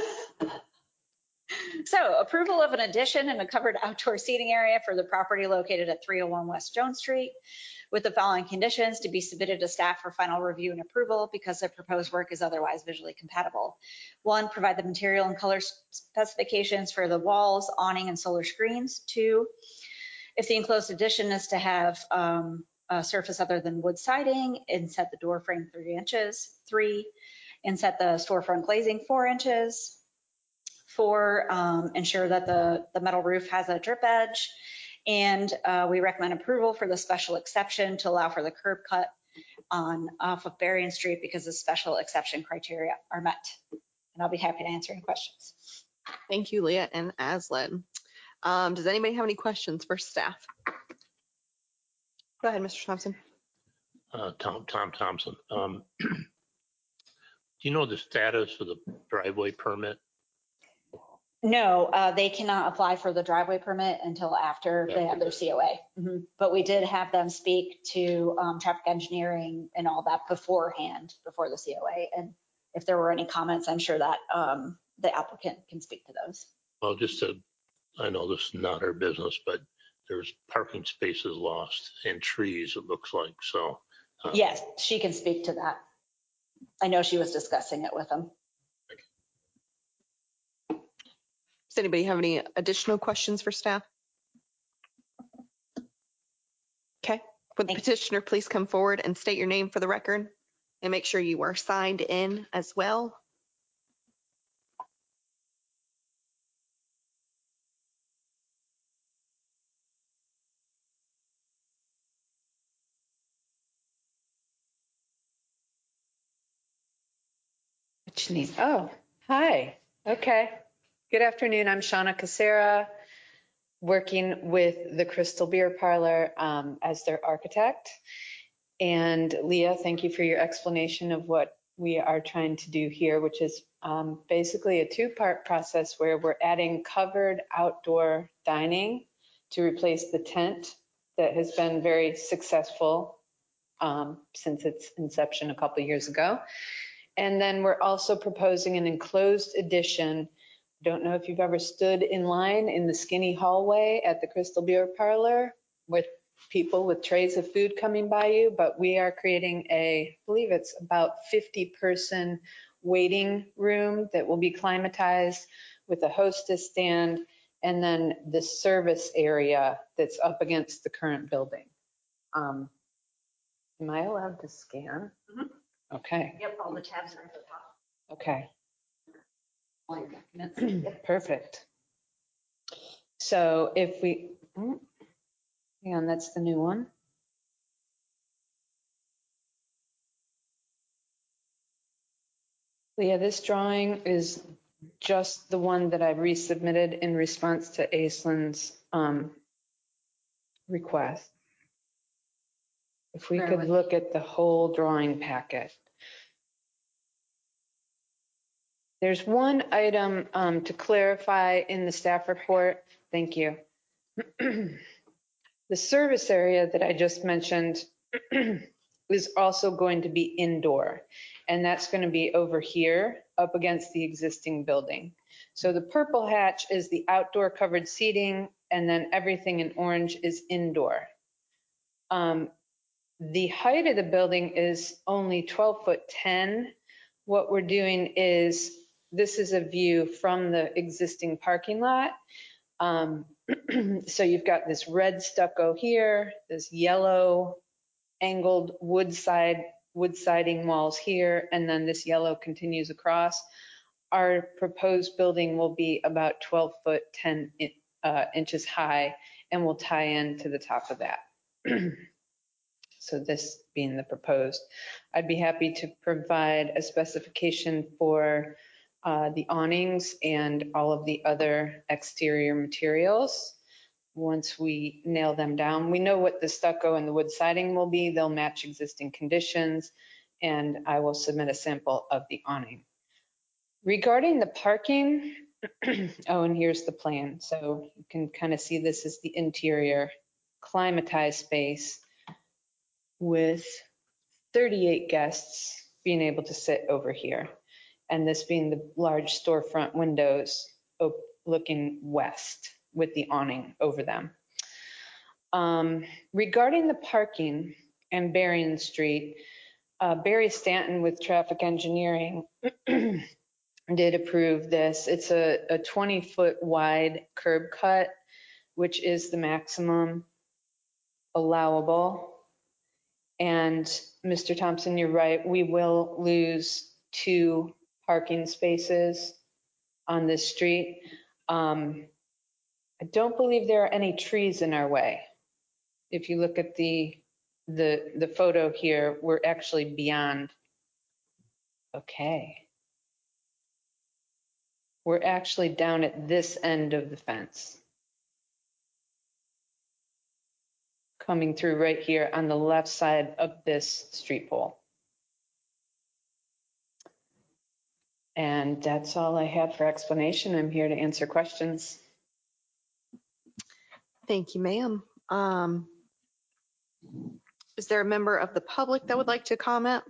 So approval of an addition and a covered outdoor seating area for the property located at 301 West Jones Street with the following conditions to be submitted to staff for final review and approval because the proposed work is otherwise visually compatible. 1, provide the material and color specifications for the walls, awning, and solar screens. 2, if the enclosed addition is to have a surface other than wood siding, inset the door frame 3 inches. 3, inset the storefront glazing 4 inches. 4, ensure that the metal roof has a drip edge. And we recommend approval for the special exception to allow for the curb cut off of Berrien Street because the special exception criteria are met. And I'll be happy to answer any questions. Thank you, Leah and Aslan. Does anybody have any questions for staff? Go ahead, Mr. Thompson. Tom Thompson. Do you know the status of the driveway permit? No, they cannot apply for the driveway permit until after they have their COA. But we did have them speak to traffic engineering and all that beforehand, before the COA. And if there were any comments, I'm sure that the applicant can speak to those. Well, I know this is not our business, but there's parking spaces lost and trees, it looks like, so. Yes, she can speak to that. I know she was discussing it with them. Does anybody have any additional questions for staff? Okay, would the petitioner please come forward and state your name for the record and make sure you are signed in as well. What you need? Oh, hi. Okay. Good afternoon. I'm Shauna Casera, working with the Crystal Beer Parlor as their architect. And Leah, thank you for your explanation of what we are trying to do here, which is basically a 2-part process where we're adding covered outdoor dining to replace the tent that has been very successful since its inception a couple of years ago. And then we're also proposing an enclosed addition. Don't know if you've ever stood in line in the skinny hallway at the Crystal Beer Parlor with people with trays of food coming by you, but we are creating I believe it's about 50-person waiting room that will be climatized with a hostess stand and then the service area that's up against the current building. Am I allowed to scan? Okay. Yep, all the tabs are at the top. Okay. All your documents. Yep. Perfect. So if we, hang on, that's the new one. Yeah, this drawing is just the one that I resubmitted in response to Aislin's request. If we could look at the whole drawing packet. There's one item to clarify in the staff report. Thank you. The service area that I just mentioned is also going to be indoor, and that's going to be over here up against the existing building. So the purple hatch is the outdoor covered seating, and then everything in orange is indoor. The height of the building is only 12'10". What we're doing is, this is a view from the existing parking lot. So you've got this red stucco here, this yellow angled wood siding walls here, and then this yellow continues across. Our proposed building will be about 12'10" inches high and will tie in to the top of that. So this being the proposed. I'd be happy to provide a specification for the awnings and all of the other exterior materials. Once we nail them down, we know what the stucco and the wood siding will be. They'll match existing conditions, and I will submit a sample of the awning. Regarding the parking, oh, and here's the plan. So you can kind of see this is the interior climatized space with 38 guests being able to sit over here. And this being the large storefront windows looking west with the awning over them. Regarding the parking and Berrien Street, Barry Stanton with traffic engineering did approve this. It's a 20-foot wide curb cut, which is the maximum allowable. And Mr. Thompson, you're right, we will lose 2 parking spaces on this street. I don't believe there are any trees in our way. If you look at the photo here, we're actually beyond. Okay. We're actually down at this end of the fence. Coming through right here on the left side of this street pole. And that's all I had for explanation. I'm here to answer questions. Thank you, ma'am. Is there a member of the public that would like to comment?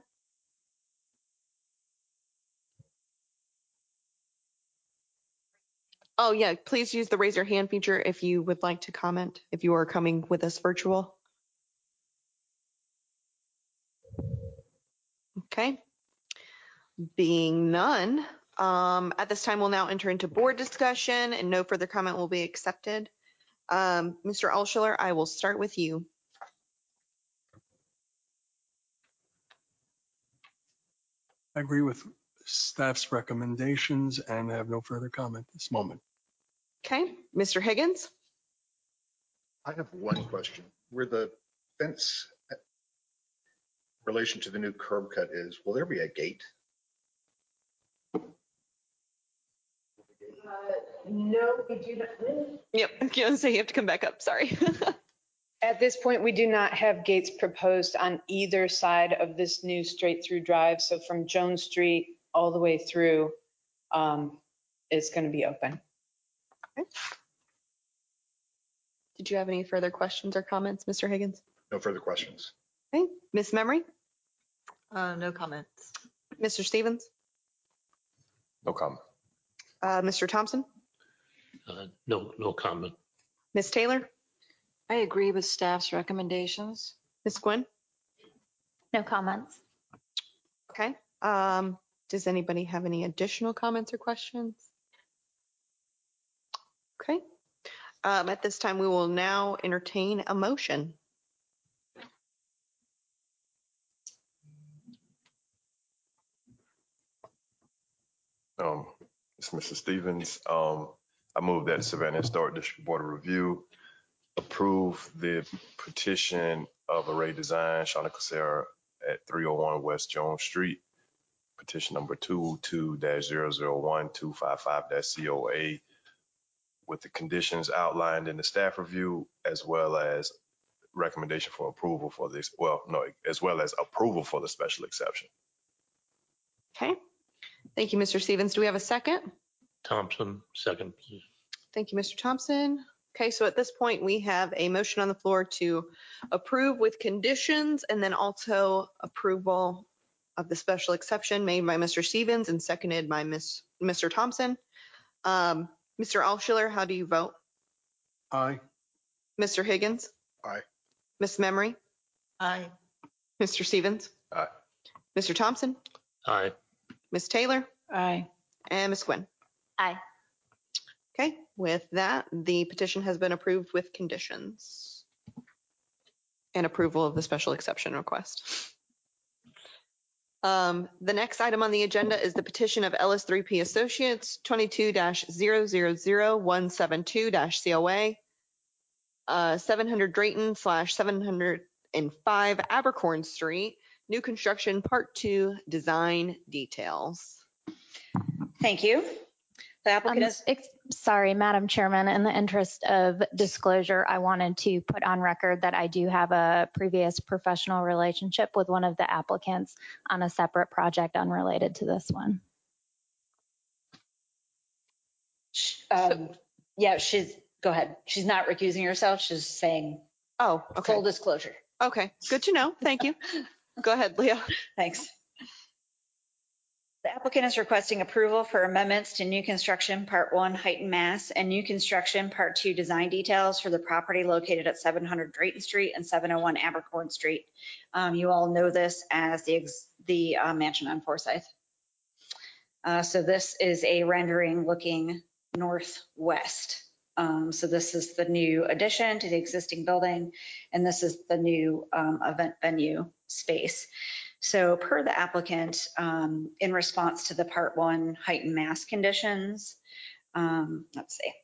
Oh yeah, please use the raise your hand feature if you would like to comment, if you are coming with us virtual. Okay. Being none, at this time we'll now enter into board discussion and no further comment will be accepted. Mr. Altschuler, I will start with you. I agree with staff's recommendations and have no further comment at this moment. Okay, Mr. Higgins? I have one question. Where the fence relation to the new curb cut is, will there be a gate? No, we do not. Yep, I was gonna say you have to come back up, sorry. At this point, we do not have gates proposed on either side of this new straight through drive. So from Jones Street all the way through, it's going to be open. Okay. Did you have any further questions or comments, Mr. Higgins? No further questions. Okay, Ms. Memory? No comments. Mr. Stevens? No comment. Mr. Thompson? No comment. Ms. Taylor? I agree with staff's recommendations. Ms. Gwynn? No comments. Okay. Does anybody have any additional comments or questions? Okay. At this time, we will now entertain a motion. It's Mr. Stevens. I move that the Savannah Historic District Board of Review approve the petition of Array Design, Shauna Casera at 301 West Jones Street. Petition number 222-001-255-COA with the conditions outlined in the staff review, as well as recommendation for approval for this, as well as approval for the special exception. Okay. Thank you, Mr. Stevens. Do we have a second? Thompson, second, please. Thank you, Mr. Thompson. Okay, so at this point, we have a motion on the floor to approve with conditions and then also approval of the special exception made by Mr. Stevens and seconded by Mr. Thompson. Mr. Altschuler, how do you vote? Aye. Mr. Higgins? Aye. Ms. Memory? Aye. Mr. Stevens? Aye. Mr. Thompson? Aye. Ms. Taylor? Aye. And Ms. Gwynn? Aye. Okay, with that, the petition has been approved with conditions and approval of the special exception request. The next item on the agenda is the petition of Ellis 3P Associates 22-000172-COA 700 Drayton / 700 and 5 Abercorn Street, new construction Part 2 design details. Thank you. The applicant is, Sorry, Madam Chairman, in the interest of disclosure, I wanted to put on record that I do have a previous professional relationship with one of the applicants on a separate project unrelated to this one. yeah, go ahead. She's not recusing herself. She's saying, oh, okay. Full disclosure. Okay, good to know. Thank you. Go ahead, Leah. Thanks. The applicant is requesting approval for amendments to new construction Part 1 height and mass and new construction Part 2 design details for the property located at 700 Drayton Street and 701 Abercorn Street. You all know this as the mansion on Forsyth. So this is a rendering looking northwest. So this is the new addition to the existing building, and this is the new event venue space. So per the applicant, in response to the Part 1 height and mass conditions, let's see.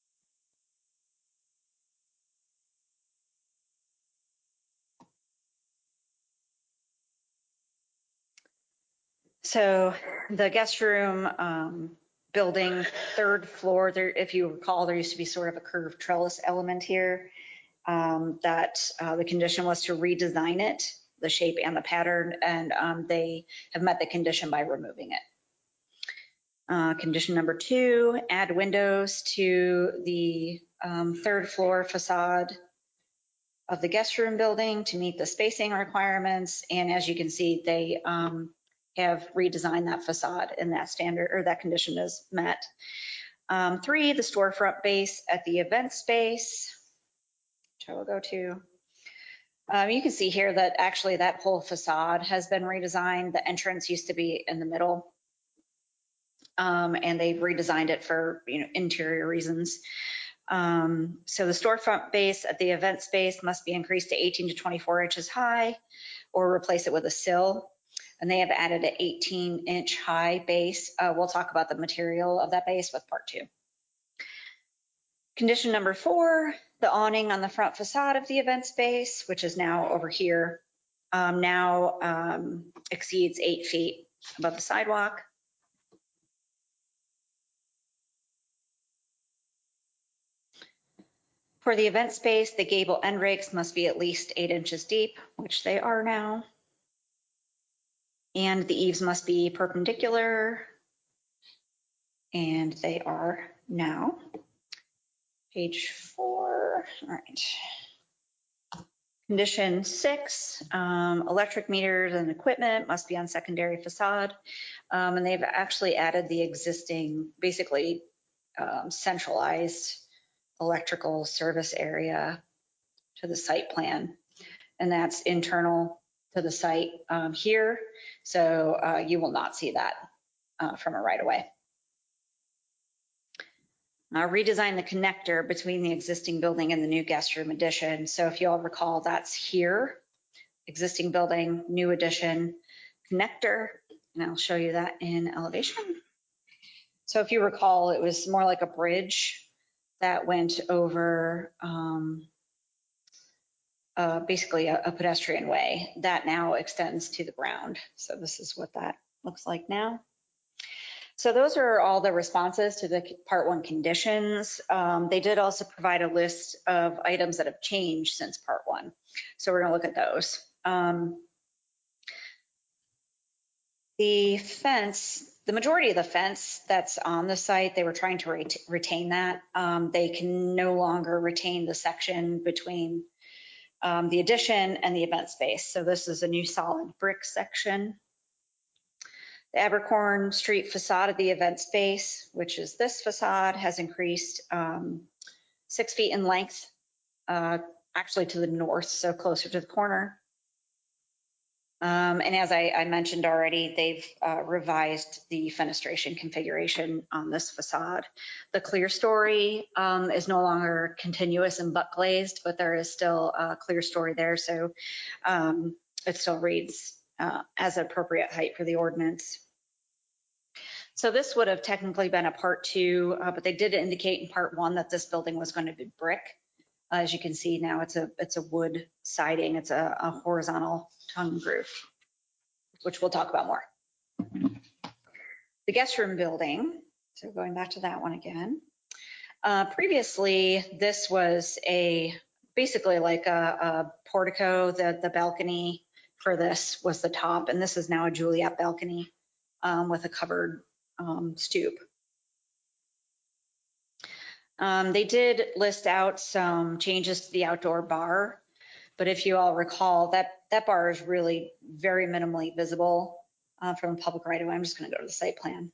So the guest room building, 3rd floor, there, if you recall, there used to be sort of a curved trellis element here that the condition was to redesign it, the shape and the pattern, and they have met the condition by removing it. Condition number 2, add windows to the 3rd floor facade of the guest room building to meet the spacing requirements. And as you can see, they have redesigned that facade, and that standard or that condition is met. 3, the storefront base at the event space, which I will go to. You can see here that actually that whole facade has been redesigned. The entrance used to be in the middle, and they've redesigned it for interior reasons. So the storefront base at the event space must be increased to 18 to 24 inches high, or replace it with a sill. And they have added an 18-inch high base. We'll talk about the material of that base with Part 2. Condition number 4, the awning on the front facade of the event space, which is now over here, now exceeds 8 feet above the sidewalk. For the event space, the gable end rakes must be at least 8 inches deep, which they are now. And the eaves must be perpendicular, and they are now. Page 4, all right. Condition 6, electric meters and equipment must be on secondary facade. And they've actually added the existing, basically centralized electrical service area to the site plan. And that's internal to the site here. So you will not see that from a right of way. Redesign the connector between the existing building and the new guest room addition. So if you all recall, that's here, existing building, new addition, connector, and I'll show you that in elevation. So if you recall, it was more like a bridge that went over basically a pedestrian way that now extends to the ground. So this is what that looks like now. So those are all the responses to the Part 1 conditions. They did also provide a list of items that have changed since Part 1. So we're going to look at those. The fence, the majority of the fence that's on the site, they were trying to retain that. They can no longer retain the section between the addition and the event space. So this is a new solid brick section. The Abercorn Street facade of the event space, which is this facade, has increased 6 feet in length, actually to the north, so closer to the corner. And as I mentioned already, they've revised the fenestration configuration on this facade. The clear story is no longer continuous and butt glazed, but there is still a clear story there. So it still reads as appropriate height for the ordinance. So this would have technically been a Part 2, but they did indicate in Part 1 that this building was going to be brick. As you can see now, it's a wood siding. It's a horizontal tongue and groove, which we'll talk about more. The guest room building, so going back to that one again. Previously, this was basically like a portico. The balcony for this was the top, and this is now a Juliet balcony with a covered stoop. They did list out some changes to the outdoor bar, but if you all recall, that bar is really very minimally visible from the public right of way. I'm just going to go to the site plan.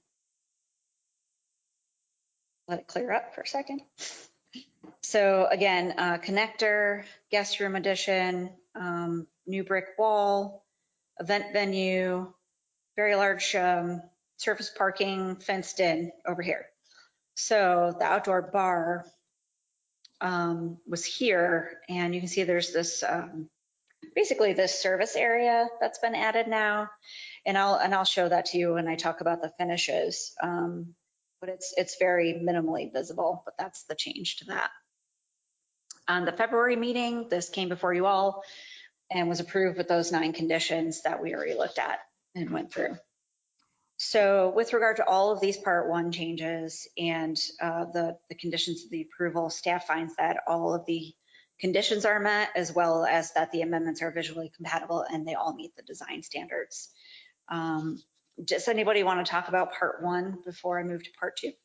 Let it clear up for a second. So again, connector, guest room addition, new brick wall, event venue, very large surface parking fenced in over here. So the outdoor bar was here, and you can see there's this basically this service area that's been added now, and I'll show that to you when I talk about the finishes. But it's very minimally visible, but that's the change to that. On the February meeting, this came before you all and was approved with those 9 conditions that we already looked at and went through. So with regard to all of these Part 1 changes and the conditions of the approval, staff finds that all of the conditions are met, as well as that the amendments are visually compatible and they all meet the design standards. Does anybody want to talk about Part 1 before I move to Part 2?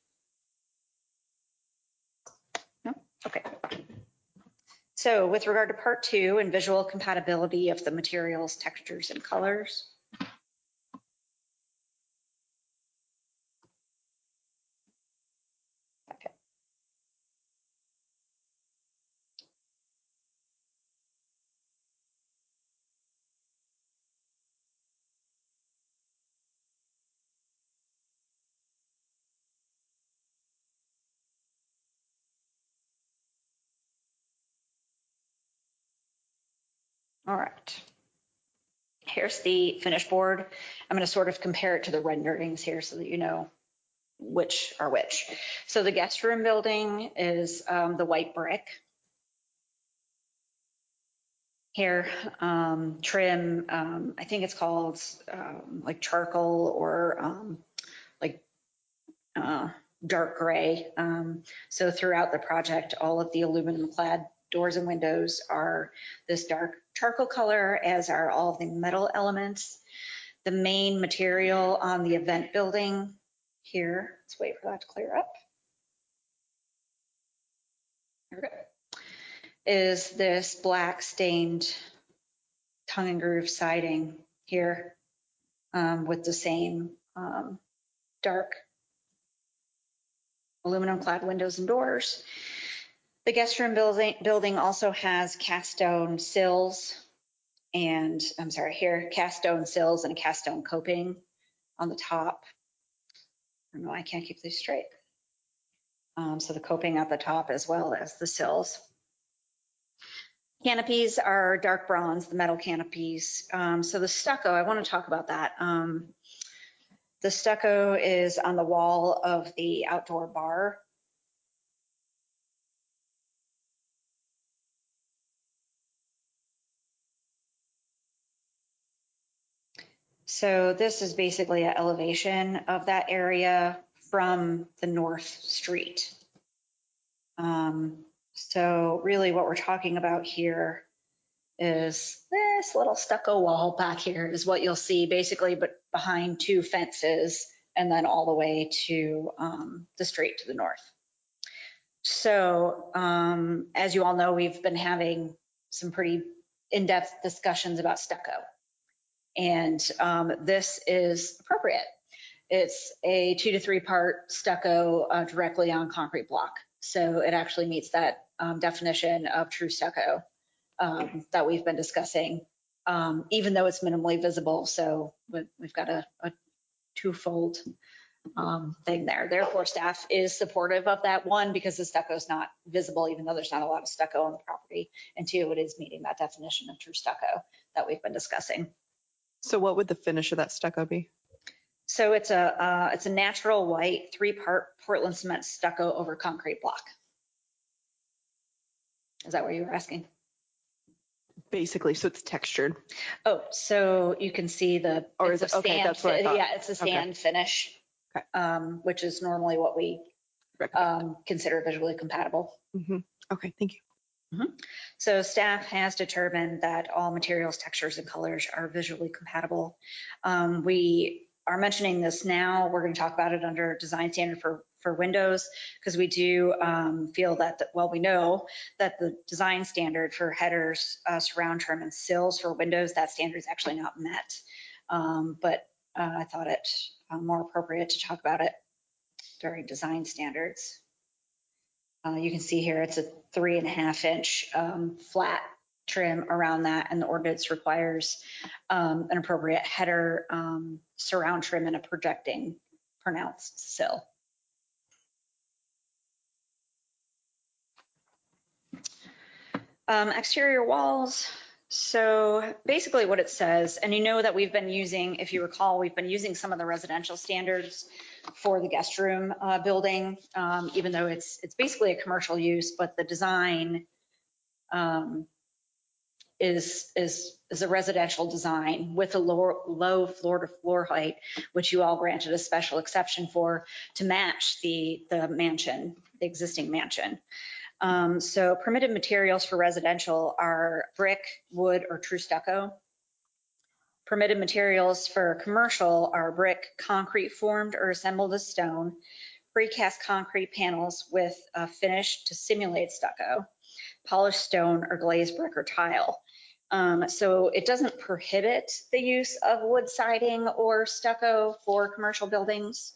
No? Okay. So with regard to Part 2 and visual compatibility of the materials, textures, and colors. Okay. All right. Here's the finished board. I'm going to sort of compare it to the renderings here so that you know which are which. So the guest room building is the white brick. Here, trim, I think it's called like charcoal or like dark gray. So throughout the project, all of the aluminum clad doors and windows are this dark charcoal color, as are all of the metal elements. The main material on the event building here, let's wait for that to clear up. Here we go. Is this black stained tongue and groove siding here with the same dark aluminum clad windows and doors. The guest room building also has cast stone sills and cast stone sills and a cast stone coping on the top. I don't know, I can't keep these straight. So the coping at the top as well as the sills. Canopies are dark bronze, the metal canopies. So the stucco, I want to talk about that. The stucco is on the wall of the outdoor bar. So this is basically an elevation of that area from the north street. So really what we're talking about here is this little stucco wall back here is what you'll see basically, but behind 2 fences and then all the way to the street to the north. So as you all know, we've been having some pretty in-depth discussions about stucco. And this is appropriate. It's a 2 to 3 part stucco directly on concrete block. So it actually meets that definition of true stucco that we've been discussing, even though it's minimally visible. So we've got a twofold thing there. Therefore, staff is supportive of that, one, because the stucco is not visible, even though there's not a lot of stucco on the property, and 2, it is meeting that definition of true stucco that we've been discussing. So what would the finish of that stucco be? So it's a natural white 3-part Portland cement stucco over concrete block. Is that what you were asking? Basically, so it's textured. Oh, so you can see the, Or it's is a it? Okay, sand, that's what I thought. yeah, it's a sand finish, Okay. which is normally what we consider visually compatible. Okay, thank you. So staff has determined that all materials, textures, and colors are visually compatible. We are mentioning this now. We're going to talk about it under design standard for windows, because we do feel that, well, we know that the design standard for headers, surround trim, and sills for windows, that standard is actually not met. But I thought it more appropriate to talk about it during design standards. You can see here it's a 3.5 inch flat trim around that, and the ordinance requires an appropriate header, surround trim, and a projecting pronounced sill. Exterior walls. So basically what it says, and you know that we've been using, if you recall, we've been using some of the residential standards for the guest room building, even though it's basically a commercial use, but the design is a residential design with a low floor to floor height, which you all granted a special exception for to match the mansion, the existing mansion. So permitted materials for residential are brick, wood, or true stucco. Permitted materials for commercial are brick, concrete formed or assembled as stone, precast concrete panels with a finish to simulate stucco, polished stone, or glazed brick or tile. So it doesn't prohibit the use of wood siding or stucco for commercial buildings.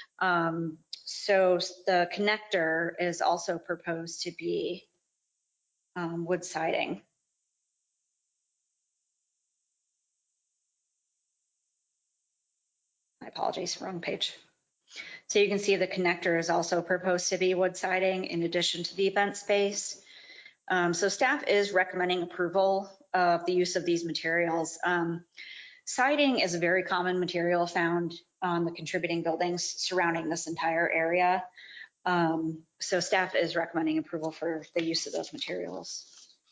So the connector is also proposed to be wood siding. My apologies, wrong page. So you can see the connector is also proposed to be wood siding in addition to the event space. So staff is recommending approval of the use of these materials. Siding is a very common material found on the contributing buildings surrounding this entire area. So staff is recommending approval for the use of those materials.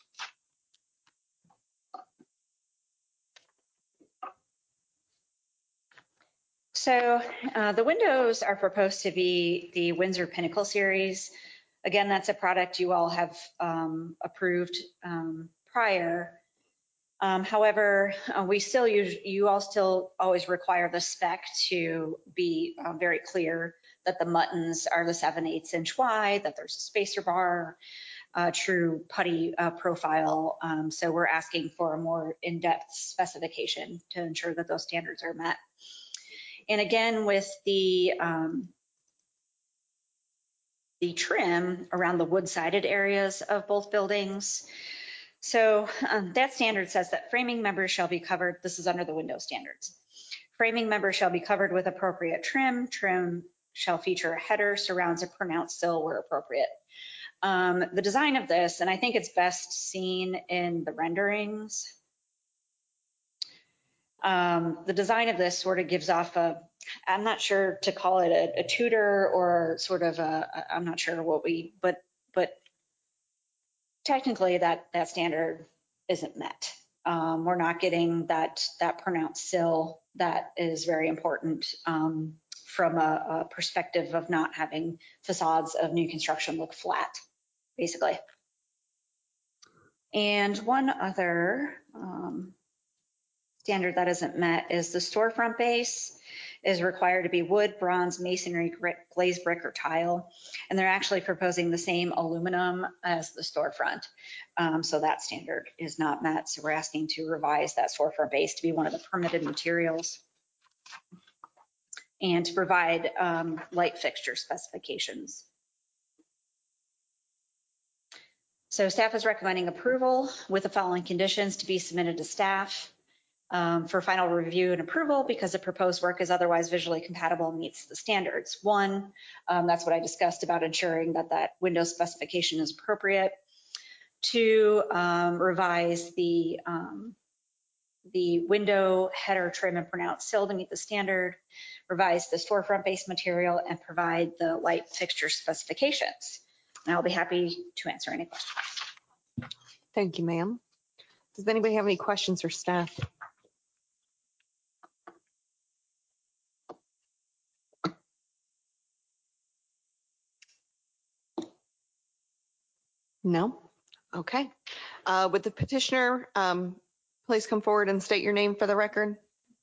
So the windows are proposed to be the Windsor Pinnacle series. Again, that's a product you all have approved prior. However, we still you all still always require the spec to be very clear that the muttons are the 7/8 inch wide, that there's a spacer bar, true putty profile. So we're asking for a more in-depth specification to ensure that those standards are met. And again, with the trim around the wood-sided areas of both buildings. So that standard says that framing members shall be covered. This is under the window standards. Framing members shall be covered with appropriate trim. Trim shall feature a header, surrounds, a pronounced sill where appropriate. The design of this, and I think it's best seen in the renderings. The design of this sort of gives off a, I'm not sure to call it a Tudor or sort of a, I'm not sure what we, but technically that standard isn't met. We're not getting that pronounced sill that is very important from a perspective of not having facades of new construction look flat, basically. And one other standard that isn't met is the storefront base is required to be wood, bronze, masonry, glazed brick, or tile. And they're actually proposing the same aluminum as the storefront. So that standard is not met. So we're asking to revise that storefront base to be one of the permitted materials and to provide light fixture specifications. So staff is recommending approval with the following conditions to be submitted to staff. For final review and approval because the proposed work is otherwise visually compatible and meets the standards. One, that's what I discussed about ensuring that that window specification is appropriate. Two, revise the window header trim and pronounced sill to meet the standard. Revise the storefront base material and provide the light fixture specifications. And I'll be happy to answer any questions. Thank you, ma'am. Does anybody have any questions for staff? No? Okay. Would the petitioner please come forward and state your name for the record?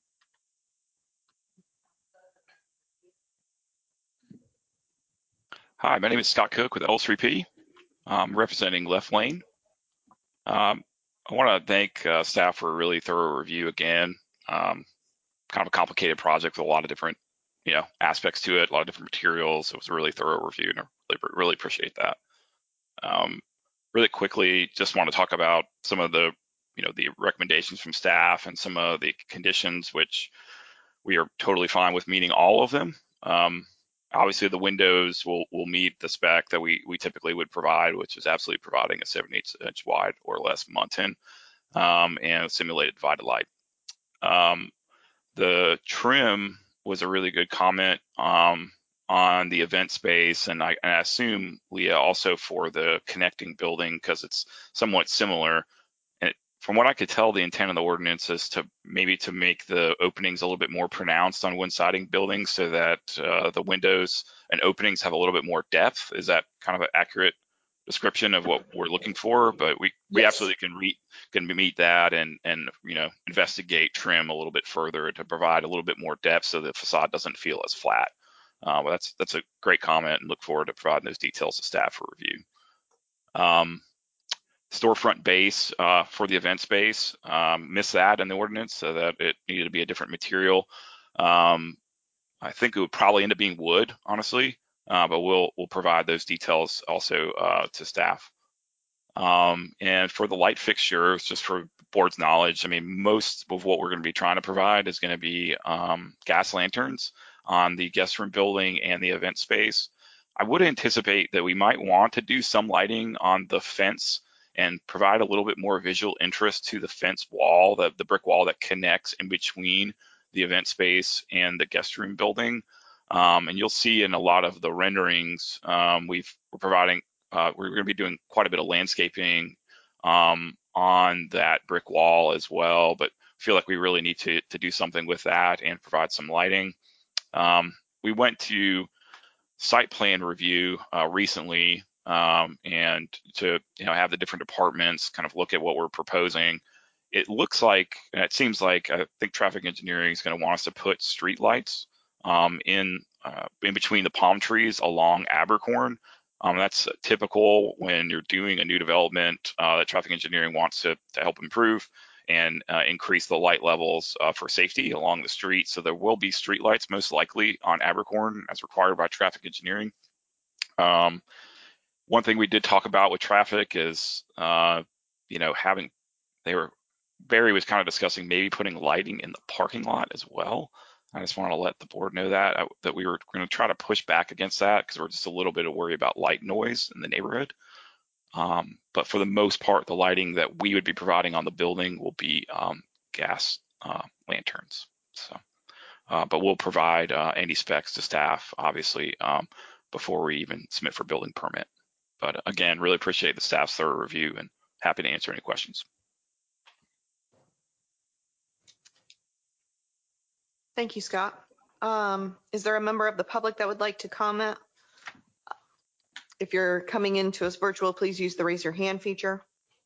Hi, my name is Scott Cook with L3P. I'm representing Left Lane. I want to thank staff for a really thorough review again. Kind of a complicated project with a lot of different, aspects to it, a lot of different materials. It was a really thorough review, and I really appreciate that. Really quickly, just want to talk about some of the, the recommendations from staff and some of the conditions, which we are totally fine with meeting all of them. Obviously, the windows will meet the spec that we typically would provide, which is absolutely providing a 7/8" wide or less muntin and simulated divided light. The trim was a really good comment on the event space, and I assume, Leah, also for the connecting building, because it's somewhat similar. And from what I could tell, the intent of the ordinance is to make the openings a little bit more pronounced on one siding buildings so that the windows and openings have a little bit more depth. Is that kind of an accurate description of what we're looking for? But we absolutely can meet that and investigate trim a little bit further to provide a little bit more depth so the facade doesn't feel as flat. Well, that's a great comment, and look forward to providing those details to staff for review. Storefront base for the event space, missed that in the ordinance, so that it needed to be a different material. I think it would probably end up being wood, honestly, but we'll provide those details also to staff. And for the light fixtures, just for board's knowledge, I mean, most of what we're going to be trying to provide is going to be gas lanterns on the guest room building and the event space. I would anticipate that we might want to do some lighting on the fence and provide a little bit more visual interest to the fence wall, the brick wall that connects in between the event space and the guest room building. And you'll see in a lot of the renderings, we're going to be doing quite a bit of landscaping on that brick wall as well, but feel like we really need to do something with that and provide some lighting. We went to site plan review recently and to have the different departments kind of look at what we're proposing. It looks like, and it seems like, I think traffic engineering is going to want us to put street lights in between the palm trees along Abercorn. That's typical when you're doing a new development that traffic engineering wants to help improve and increase the light levels for safety along the street. So there will be street lights most likely on Abercorn as required by traffic engineering. One thing we did talk about with traffic is, Barry was kind of discussing maybe putting lighting in the parking lot as well. I just want to let the board know that we were going to try to push back against that because we're just a little bit worried about light noise in the neighborhood. But for the most part, the lighting that we would be providing on the building will be gas lanterns. So, but we'll provide any specs to staff, obviously, before we even submit for building permit. But again, really appreciate the staff's thorough review and happy to answer any questions. Thank you, Scott. Is there a member of the public that would like to comment? If you're coming into us virtual, please use the raise your hand feature.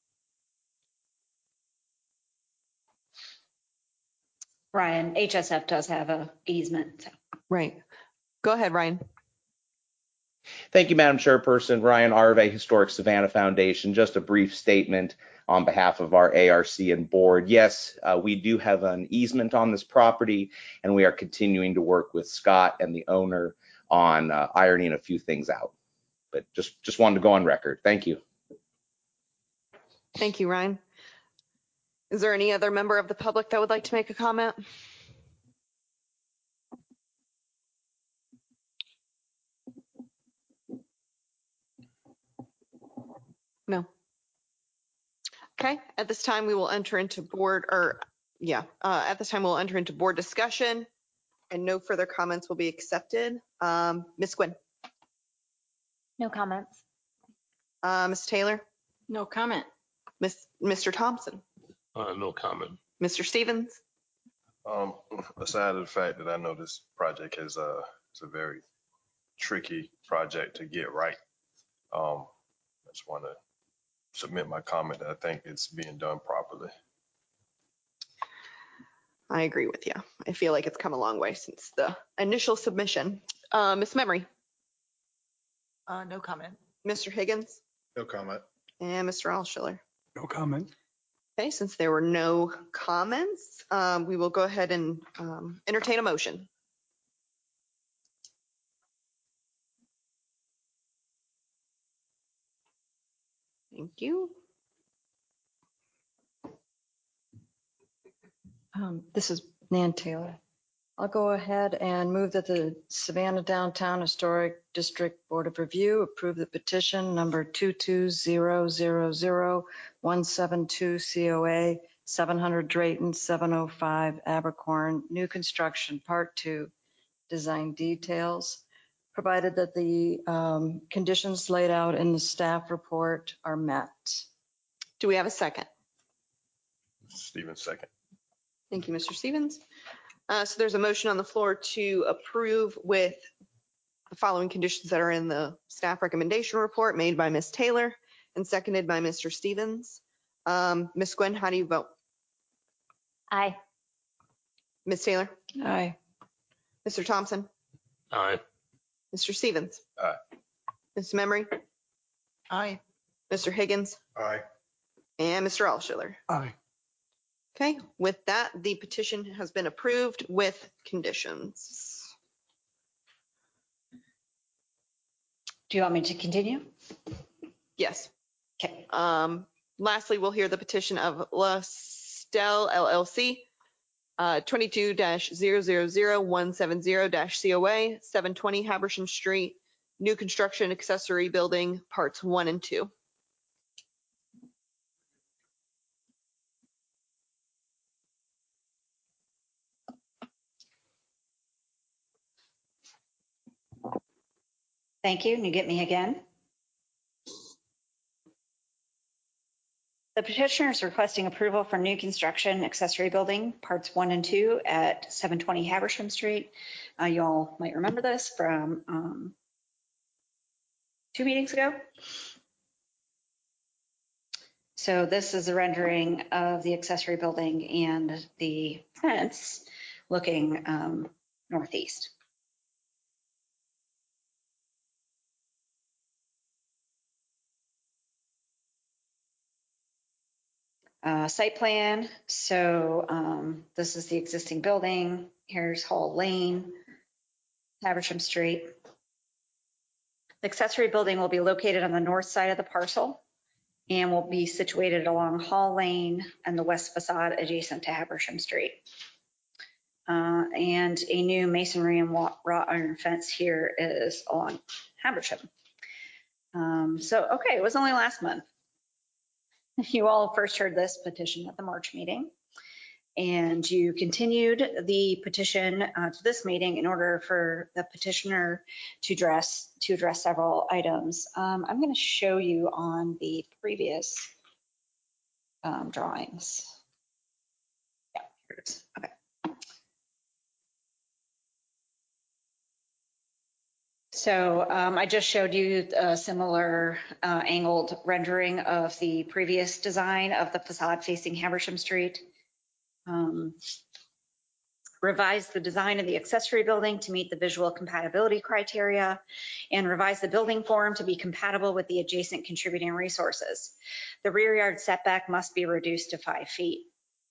Ryan, HSF does have a easement. So. Right. Go ahead, Ryan. Thank you, Madam Chairperson. Ryan Arve, Historic Savannah Foundation. Just a brief statement on behalf of our ARC and board. Yes, we do have an easement on this property, and we are continuing to work with Scott and the owner on ironing a few things out. But just wanted to go on record. Thank you. Thank you, Ryan. Is there any other member of the public that would like to make a comment? No. Okay, at this time we will enter into board discussion, and no further comments will be accepted. Ms. Gwynn. No comments. Ms. Taylor. No comment. Mr. Thompson, No comment. Mr. Stevens. Aside of the fact that I know this project is it's a very tricky project to get right, I just want to submit my comment that I think it's being done properly. I agree with you. I feel like it's come a long way since the initial submission. Ms. Memory, No comment. Mr. Higgins, No comment. and Mr. Alschiller. No comment. Okay, since there were no comments, we will go ahead and entertain a motion. Thank you. This is Nan Taylor. I'll go ahead and move that the Savannah Downtown Historic District Board of Review approve the petition number 220000172 COA 700 Drayton 705 Abercorn, new construction, part 2, design details, provided that the conditions laid out in the staff report are met. Do we have a second? Stevens, second. Thank you, Mr. Stevens. So there's a motion on the floor to approve with the following conditions that are in the staff recommendation report made by Ms. Taylor and seconded by Mr. Stevens. Ms. Gwen, how do you vote? Aye. Ms. Taylor? Aye. Mr. Thompson? Aye. Mr. Stevens? Aye. Ms. Memory? Aye. Mr. Higgins? Aye. And Mr. Alschiller? Aye. Okay, with that, the petition has been approved with conditions. Do you want me to continue? Yes. Okay. Lastly, we'll hear the petition of La Stelle LLC, 22-000170-COA, 720 Habersham Street, new construction accessory building, parts 1 and 2. Thank you. And you get me again. The petitioner is requesting approval for new construction accessory building, parts 1 and 2 at 720 Habersham Street. You all might remember this from 2 meetings ago. So this is a rendering of the accessory building and the fence looking northeast. Site plan. So this is the existing building. Here's Hall Lane, Habersham Street. The accessory building will be located on the north side of the parcel and will be situated along Hall Lane and the west facade adjacent to Habersham Street. And a new masonry and wrought iron fence here is on Habersham. Okay, it was only last month. You all first heard this petition at the March meeting, and you continued the petition to this meeting in order for the petitioner to address several items. I'm going to show you on the previous drawings. Yeah, here it is. Okay. So I just showed you a similar angled rendering of the previous design of the facade facing Habersham Street. Revised the design of the accessory building to meet the visual compatibility criteria and revise the building form to be compatible with the adjacent contributing resources. The rear yard setback must be reduced to 5 feet.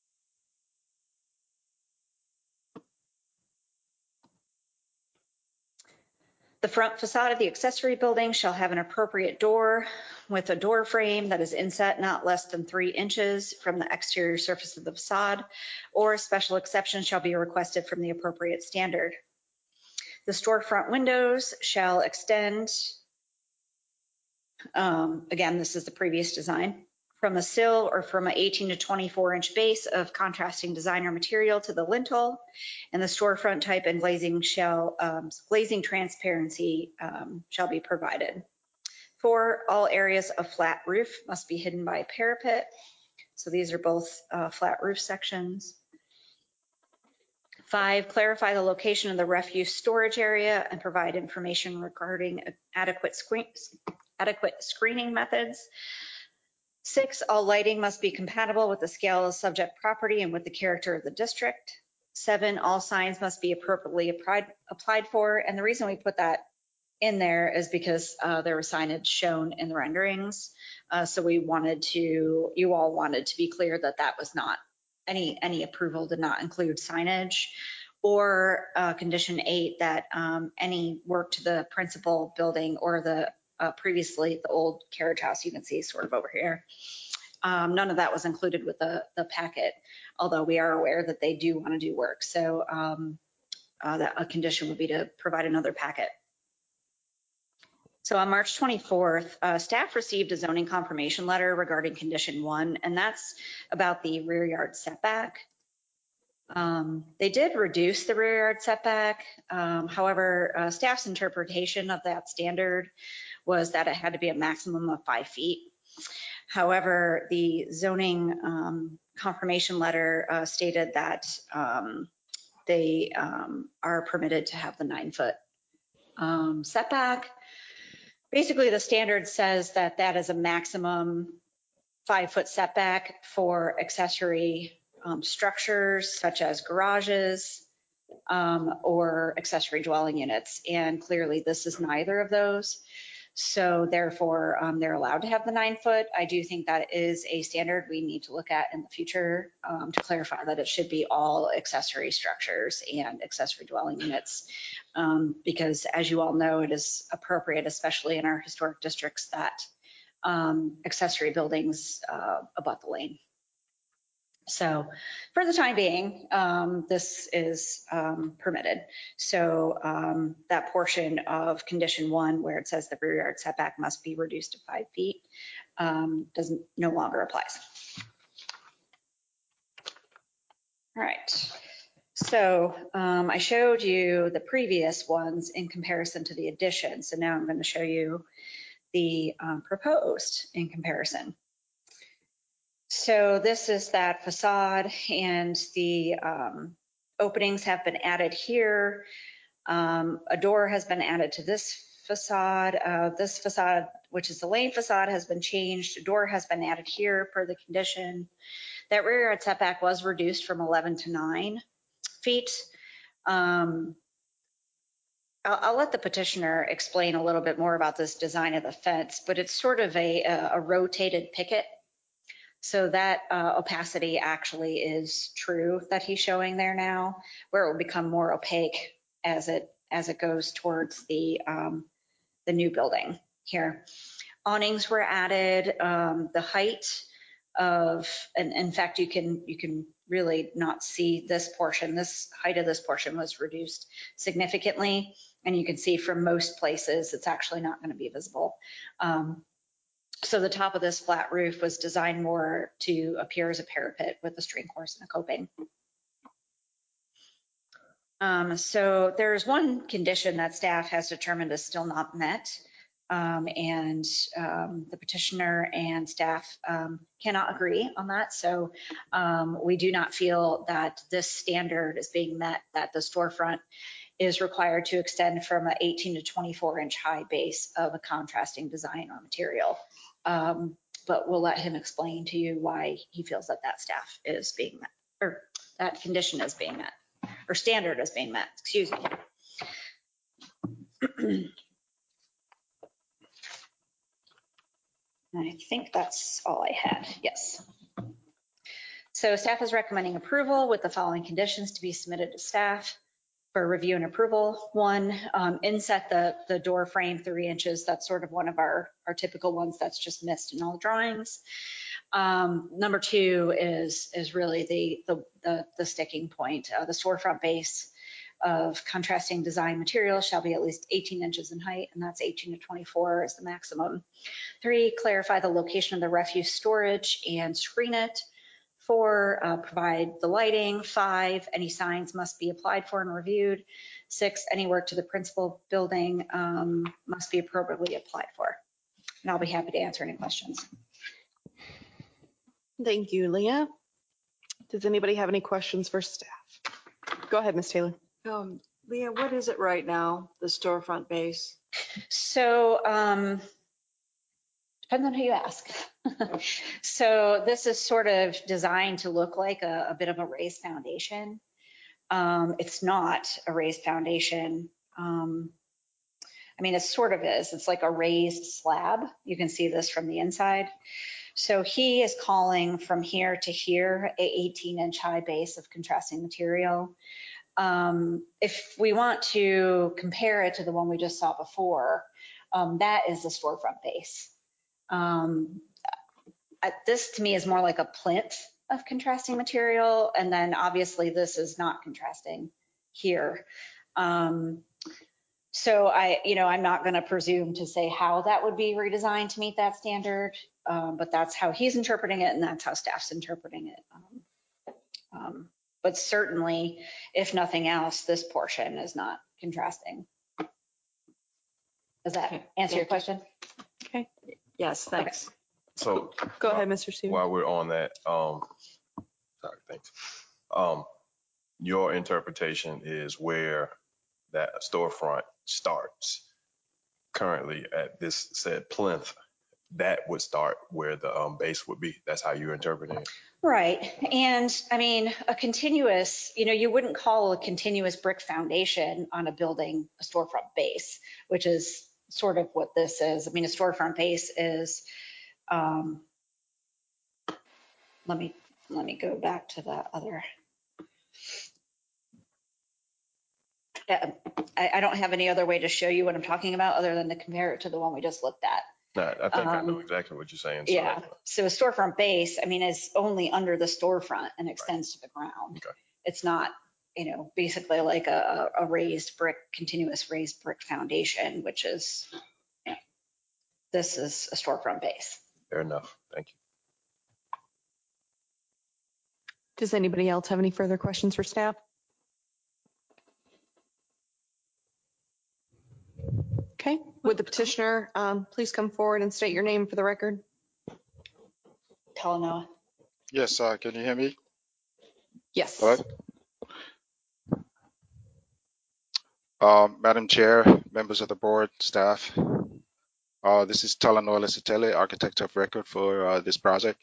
The front facade of the accessory building shall have an appropriate door with a door frame that is inset not less than 3 inches from the exterior surface of the facade, or a special exception shall be requested from the appropriate standard. The storefront windows shall extend, again, this is the previous design, from a sill or from an 18 to 24 inch base of contrasting designer material to the lintel, and the storefront type and glazing transparency shall be provided. 4, all areas of flat roof must be hidden by a parapet. So these are both flat roof sections. 5, clarify the location of the refuse storage area and provide information regarding adequate screening methods. 6, all lighting must be compatible with the scale of subject property and with the character of the district. 7, all signs must be appropriately applied for. And the reason we put that in there is because there was signage shown in the renderings. So we wanted to, you all wanted to be clear that that was not, any approval did not include signage. Or condition 8, that any work to the principal building or the previously the old carriage house you can see sort of over here, none of that was included with the packet, although we are aware that they do want to do work. So that a condition would be to provide another packet. So on March 24th, staff received a zoning confirmation letter regarding condition 1, and that's about the rear yard setback. They did reduce the rear yard setback. However, staff's interpretation of that standard was that it had to be a maximum of 5 feet. However, the zoning confirmation letter stated that they are permitted to have the 9-foot setback. Basically, the standard says that that is a maximum 5-foot setback for accessory structures such as garages or accessory dwelling units. And clearly this is neither of those. So therefore they're allowed to have the 9-foot. I do think that is a standard we need to look at in the future to clarify that it should be all accessory structures and accessory dwelling units. Because as you all know, it is appropriate, especially in our historic districts, that accessory buildings abut the lane. So for the time being, this is permitted. So that portion of condition 1 where it says the rear yard setback must be reduced to 5 feet no longer applies. All right. So I showed you the previous ones in comparison to the addition. So now I'm going to show you the proposed in comparison. So this is that facade, and the openings have been added here. A door has been added to this facade. This facade, which is the lane facade, has been changed. A door has been added here per the condition. That rear yard setback was reduced from 11 to 9 feet. I'll let the petitioner explain a little bit more about this design of the fence, but it's sort of a rotated picket. So that opacity actually is true that he's showing there now, where it will become more opaque as it goes towards the new building here. Awnings were added. The height of, and in fact, you can really not see this portion. This height of this portion was reduced significantly, and you can see from most places it's actually not going to be visible. So the top of this flat roof was designed more to appear as a parapet with a string course and a coping. So there's one condition that staff has determined is still not met, and the petitioner and staff cannot agree on that. So we do not feel that this standard is being met, that the storefront is required to extend from an 18 to 24 inch high base of a contrasting design or material. But we'll let him explain to you why he feels that that staff is being met, or that condition is being met, or standard is being met, excuse me. I think that's all I had, yes. So staff is recommending approval with the following conditions to be submitted to staff for review and approval. 1, inset the door frame 3 inches. That's sort of one of our typical ones that's just missed in all the drawings. Number 2 is really the sticking point. The storefront base of contrasting design materials shall be at least 18 inches in height, and that's 18 to 24 is the maximum. 3, clarify the location of the refuse storage and screen it. 4, provide the lighting. 5, any signs must be applied for and reviewed. 6, any work to the principal building must be appropriately applied for. And I'll be happy to answer any questions. Thank you, Leah. Does anybody have any questions for staff? Go ahead, Ms. Taylor. Leah, what is it right now, the storefront base? So depends on who you ask. So this is sort of designed to look like a bit of a raised foundation. It's not a raised foundation. I mean, it sort of is. It's like a raised slab. You can see this from the inside. So he is calling from here to here a 18-inch high base of contrasting material. If we want to compare it to the one we just saw before, that is the storefront base. This to me is more like a plinth of contrasting material. And then obviously this is not contrasting here. So I'm not going to presume to say how that would be redesigned to meet that standard, but that's how he's interpreting it and that's how staff's interpreting it. But certainly, if nothing else, this portion is not contrasting. Does that answer your question? Okay. Yes, thanks. Okay. So go ahead, Mr. Stevens. While we're on that, sorry, thanks. Your interpretation is where that storefront starts currently at this said plinth. That would start where the base would be. That's how you're interpreting it. Right. And I mean, a continuous, you wouldn't call a continuous brick foundation on a building a storefront base, which is sort of what this is. I mean, a storefront base is, let me go back to the other. I don't have any other way to show you what I'm talking about other than to compare it to the one we just looked at. No, I think I know exactly what you're saying. Yeah. So a storefront base, I mean, is only under the storefront and extends to the ground. Okay. It's not, basically like a raised brick, continuous raised brick foundation, which is, this is a storefront base. Fair enough. Thank you. Does anybody else have any further questions for staff? Okay. Would the petitioner please come forward and state your name for the record? Talanoa. Yes, can you hear me? Yes. Hello? Madam Chair, members of the board, staff, this is Talanoa Lesitele, architect of record for this project.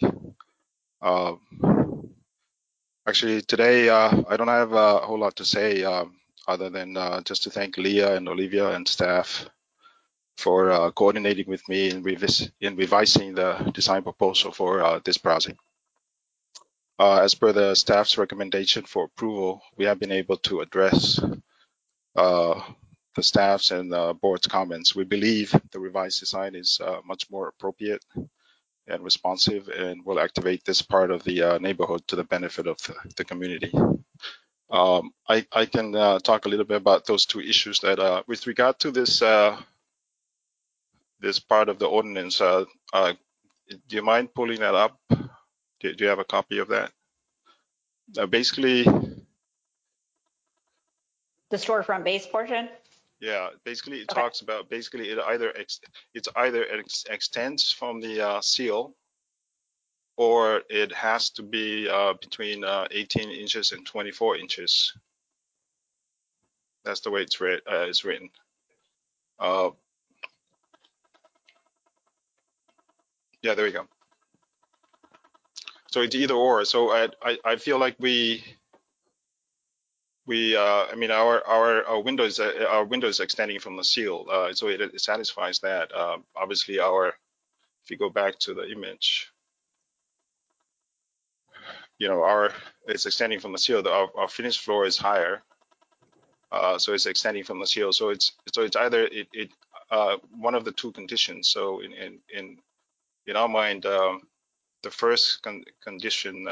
Actually, today I don't have a whole lot to say other than just to thank Leah and Olivia and staff for coordinating with me in revising the design proposal for this project. As per the staff's recommendation for approval, we have been able to address the staff's and the board's comments. We believe the revised design is much more appropriate and responsive and will activate this part of the neighborhood to the benefit of the community. I can talk a little bit about those two issues that with regard to this this part of the ordinance, do you mind pulling that up? Do you have a copy of that? Basically, the storefront base portion? Yeah, basically it talks about it either extends from the seal, or it has to be between 18 inches and 24 inches. That's the way it's written. Yeah, there we go. So it's either or. So I feel like I mean, our window is extending from the seal, so it satisfies that. Obviously, if you go back to the image, it's extending from the seal. Our finished floor is higher, so it's extending from the seal. So it's either one of the two conditions. So in our mind, the first condition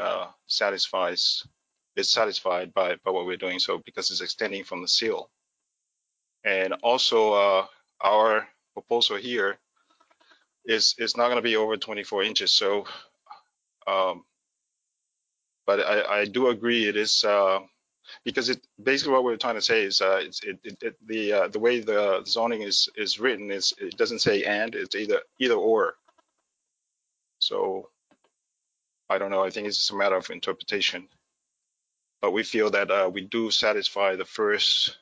is satisfied by what we're doing. So because it's extending from the seal, and also our proposal here is not going to be over 24 inches. So, but I do agree it is because it basically what we're trying to say is the way the zoning is written is it doesn't say and, it's either or. So I don't know. I think it's just a matter of interpretation. But we feel that we do satisfy the first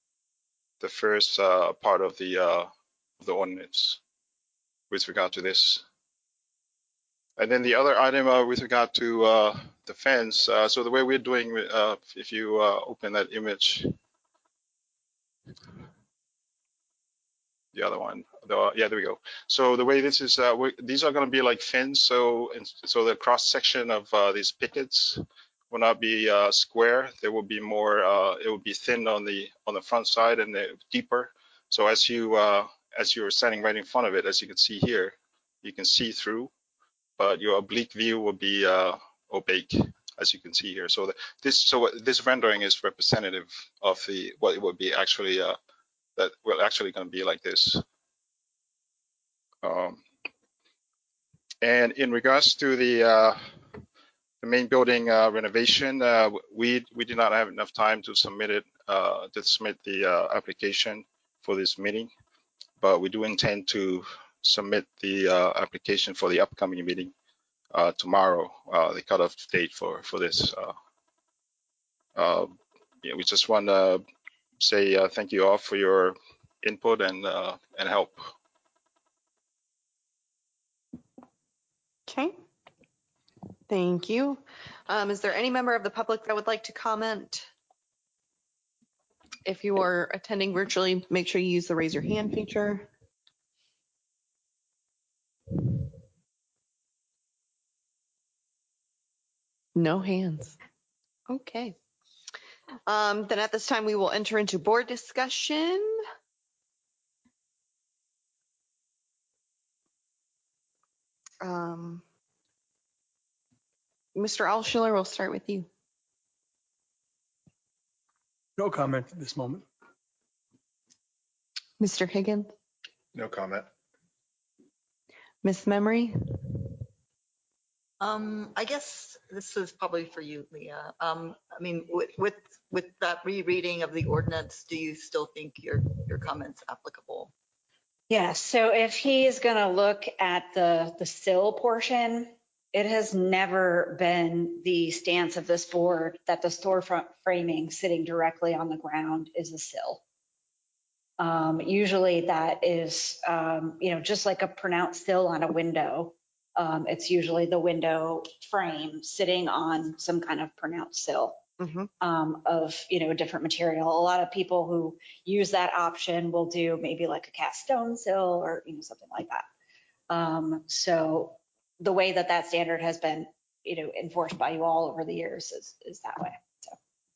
part of the ordinance with regard to this. And then the other item with regard to the fence. So the way we're doing, if you open that image, the other one, yeah, there we go. So the way this is, these are going to be like fence. So the cross section of these pickets will not be square. There will be more. It will be thin on the front side and deeper. So as you're standing right in front of it, as you can see here, you can see through, but your oblique view will be opaque, as you can see here. So this rendering is representative of what it would be actually. That will actually going to be like this. And in regards to the main building renovation, we did not have enough time to submit it, to submit the application for this meeting, but we do intend to submit the application for the upcoming meeting tomorrow, the cutoff date for this. Yeah, we just want to say thank you all for your input and help. Okay. Thank you. Is there any member of the public that would like to comment? If you are attending virtually, make sure you use the raise your hand feature. No hands. Okay. Then at this time, we will enter into board discussion. Mr. Altschuler, we'll start with you. No comment at this moment. Mr. Higgins? No comment. Miss Memory? I guess this is probably for you, Leah. I mean, with that rereading of the ordinance, do you still think your comment's applicable? Yeah, so if he's going to look at the sill portion, it has never been the stance of this board that the storefront framing sitting directly on the ground is a sill. Usually that is, just like a pronounced sill on a window. It's usually the window frame sitting on some kind of pronounced sill. Of a different material. A lot of people who use that option will do maybe like a cast stone sill or something like that. So the way that standard has been enforced by you all over the years is that way. So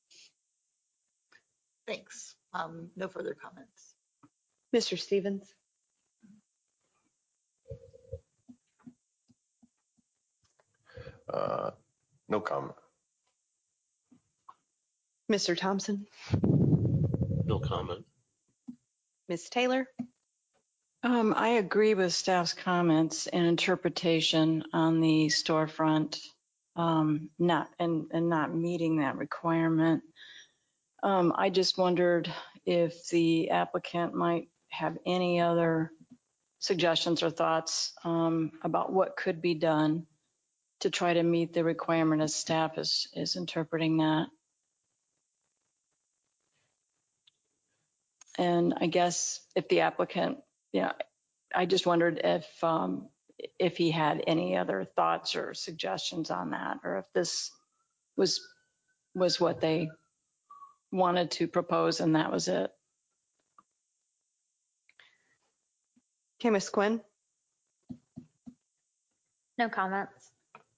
thanks. No further comments. Mr. Stevens? No comment. Mr. Thompson? No comment. Ms. Taylor? I agree with staff's comments and interpretation on the storefront, not meeting that requirement. I just wondered if the applicant might have any other suggestions or thoughts about what could be done to try to meet the requirement as staff is interpreting that. And I guess if the applicant, I just wondered if he had any other thoughts or suggestions on that, or if this was what they wanted to propose and that was it. Okay, Ms. Quinn? No comments.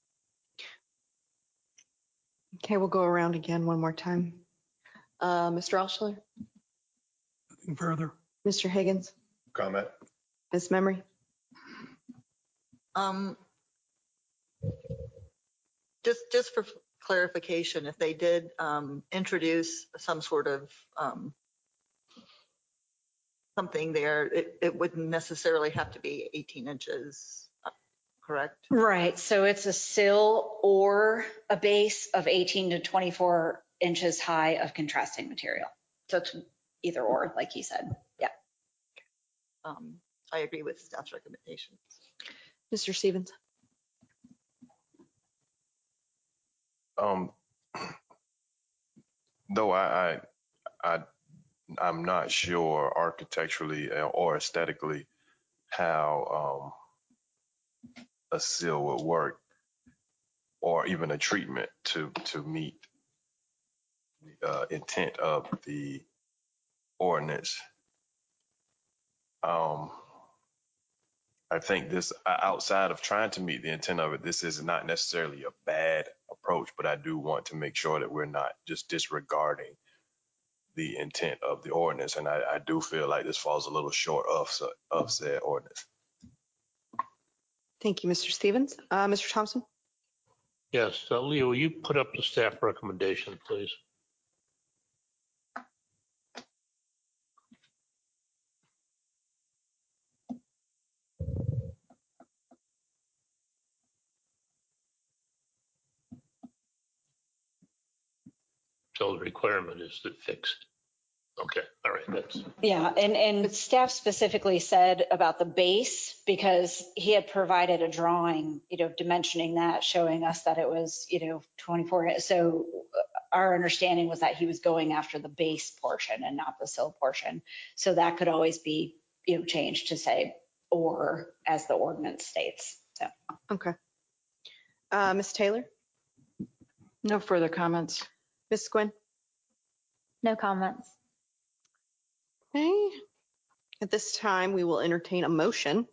Okay, we'll go around again one more time. Mr. Altschuler? Nothing further. Mr. Higgins? Comment. Ms. Memory? Just for clarification, if they did introduce some sort of something there, it wouldn't necessarily have to be 18 inches, correct? right, so it's a sill or a base of 18 to 24 inches high of contrasting material. So it's either or, like he said. Yeah. I agree with staff's recommendation. Mr. Stevens. Though I'm not sure architecturally or aesthetically how a seal would work, or even a treatment to meet the intent of the ordinance. I think this, outside of trying to meet the intent of it, this is not necessarily a bad approach, but I do want to make sure that we're not just disregarding the intent of the ordinance. And I do feel like this falls a little short of said ordinance. Thank you, Mr. Stevens. Mr. Thompson? Yes, Leah, will you put up the staff recommendation, please? So the requirement is that fixed. Okay, all right, that's. Yeah, and staff specifically said about the base, because he had provided a drawing, dimensioning that, showing us that it was, 24. So our understanding was that he was going after the base portion and not the sill portion. So that could always be, changed to say, or as the ordinance states. So. Okay. Ms. Taylor? No further comments. Ms. Quinn? No comments. Okay. At this time, we will entertain a motion.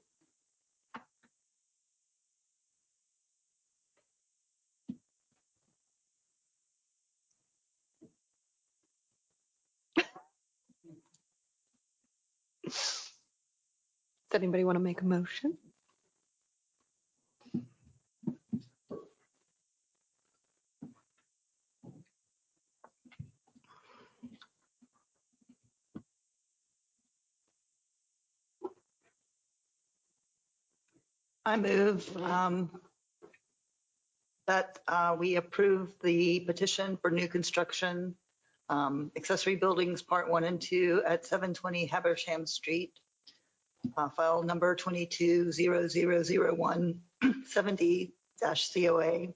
Does anybody want to make a motion? I move that we approve the petition for new construction, accessory buildings, part 1 and 2 at 720 Habersham Street, file number 22-0001 70-COA,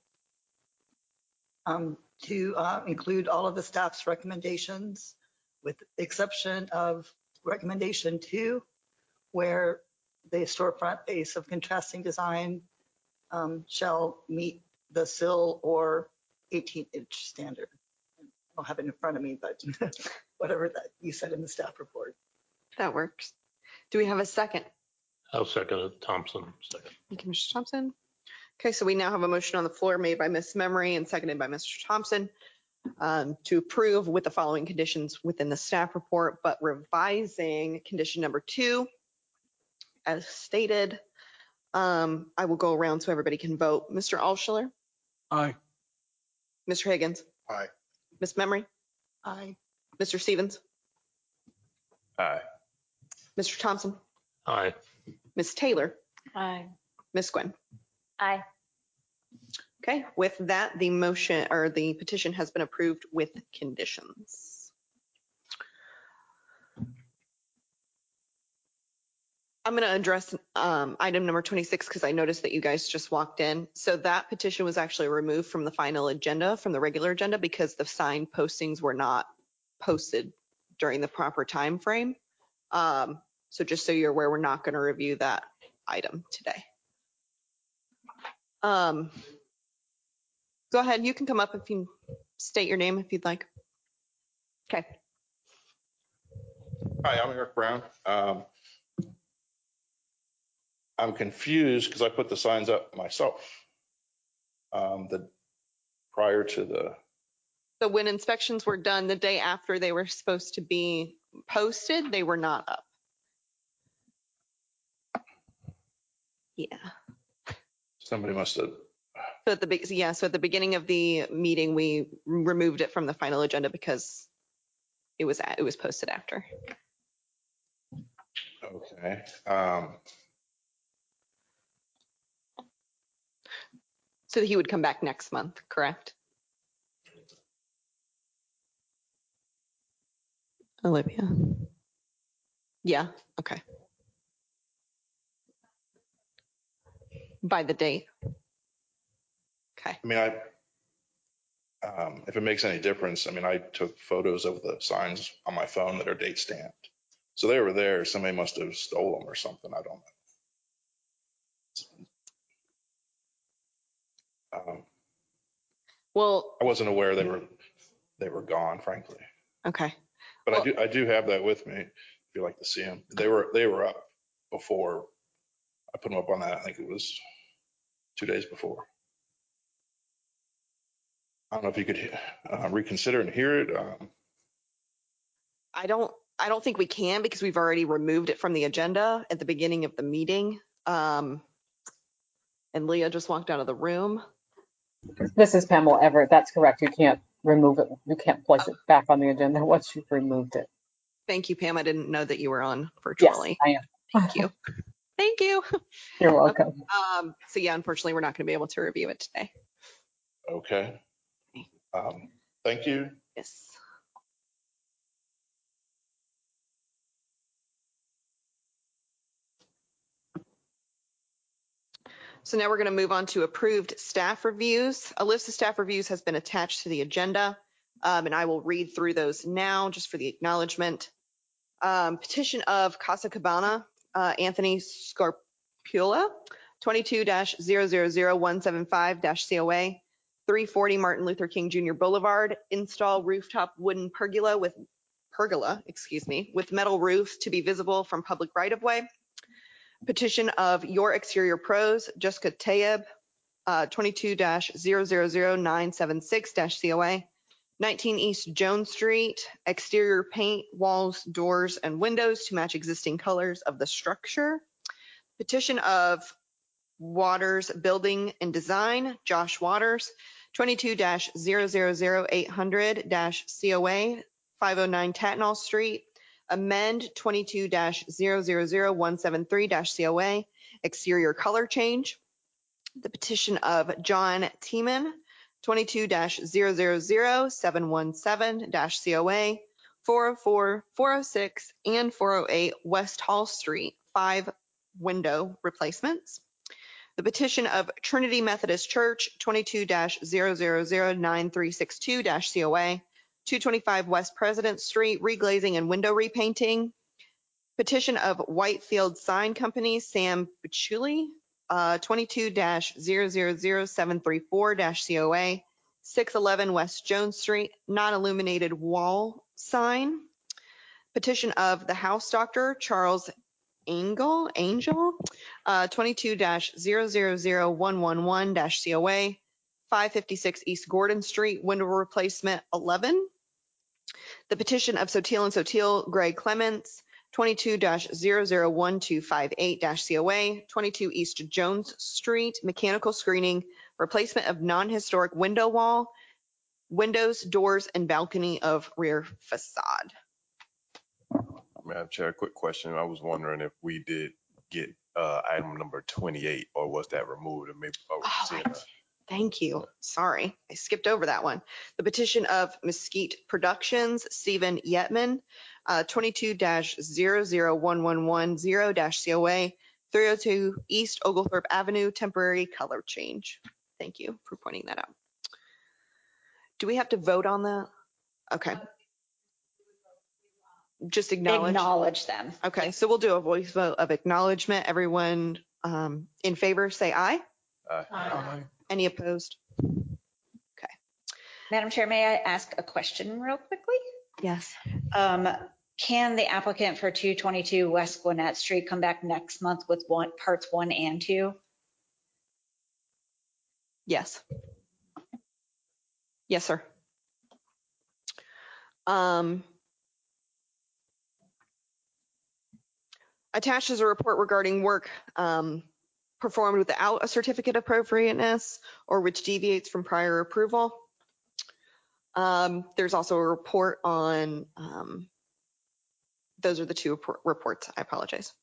to include all of the staff's recommendations, with the exception of recommendation 2, where the storefront base of contrasting design shall meet the sill or 18-inch standard. I don't have it in front of me, but whatever that you said in the staff report. That works. Do we have a second? I'll second it. Thompson, second. Thank you, Mr. Thompson. Okay, so we now have a motion on the floor made by Ms. Memory and seconded by Mr. Thompson to approve with the following conditions within the staff report, but revising condition number 2 as stated. I will go around so everybody can vote. Mr. Altschuler? Aye. Mr. Higgins? Aye. Ms. Memory? Aye. Mr. Stevens? Aye. Mr. Thompson? Aye. Ms. Taylor? Aye. Ms. Quinn? Aye. Okay, with that, the motion or the petition has been approved with conditions. I'm going to address item number 26 because I noticed that you guys just walked in. So that petition was actually removed from the final agenda, from the regular agenda, because the sign postings were not posted during the proper time frame. So just so you're aware, we're not going to review that item today. Go ahead, you can come up if you state your name if you'd like. Okay. Hi, I'm Eric Brown. I'm confused because I put the signs up myself. Prior to the. So when inspections were done the day after they were supposed to be posted, they were not up. Yeah. Somebody must have. So at the beginning of the meeting, we removed it from the final agenda because it was posted after. Okay. So he would come back next month, correct? Olivia. Yeah, okay. By the date. Okay. I mean, if it makes any difference, I mean, I took photos of the signs on my phone that are date stamped. So they were there. Somebody must have stole them or something. I don't know. Well, I wasn't aware they were gone, frankly. okay. But Well, I do have that with me if you'd like to see them. They were up before I put them up on that. I think it was 2 days before. I don't know if you could reconsider and hear it. I don't think we can because we've already removed it from the agenda at the beginning of the meeting. And Leah just walked out of the room. This is Pamela Everett. That's correct. You can't remove it. You can't place it back on the agenda once you've removed it. Thank you, Pam. I didn't know that you were on Yes, virtually. I am. Thank you. Thank you. You're welcome. So yeah, unfortunately, we're not going to be able to review it today. Okay. Thank you. Yes. So now we're going to move on to approved staff reviews. A list of staff reviews has been attached to the agenda, and I will read through those now just for the acknowledgement. Petition of Casa Cabana, Anthony Scarpula, 22-000175-COA, 340 Martin Luther King Jr. Boulevard, install rooftop wooden pergola with metal roof to be visible from public right-of-way. Petition of Your Exterior Pros, Jessica Tayeb, 22-000976-COA, 19 East Jones Street, exterior paint, walls, doors, and windows to match existing colors of the structure. Petition of Waters Building and Design, Josh Waters, 22-000800-COA, 509 Tatnall Street, amend 22-000173-COA, exterior color change. The petition of John Tiemann, 22-000717-COA, 404, 406, and 408 West Hall Street, 5 window replacements. The petition of Trinity Methodist Church, 22-00093362-COA, 225 West President Street, reglazing and window repainting. Petition of Whitefield Sign Company, Sam Bichuli, 22-000734-COA, 611 West Jones Street, non-illuminated wall sign. Petition of the House Doctor, Charles Angel, 22-000111-COA, 556 East Gordon Street, window replacement 11. The petition of Sotil and Sotil, Greg Clements, 22-001258-COA, 22 East Jones Street, mechanical screening, replacement of non-historic window wall, windows, doors, and balcony of rear facade. Madam Chair, quick question. I was wondering if we did get item number 28, or was that removed? And maybe Thank you. Sorry, I skipped over that one. The petition of Mesquite Productions, Stephen Yetman, 22-001110-COA, 302 East Oglethorpe Avenue, temporary color change. Thank you for pointing that out. Do we have to vote on that? Okay. Just acknowledge them. Okay, so we'll do a voice vote of acknowledgement. Everyone in favor, say aye. Aye. Aye. Any opposed? Okay. Madam Chair, may I ask a question real quickly? Yes. Can the applicant for 222 West Gwinnett Street come back next month with parts 1 and 2? Yes. Yes, sir. Attached is a report regarding work performed without a certificate of appropriateness or which deviates from prior approval. There's also a report on, those are the two reports, I apologize.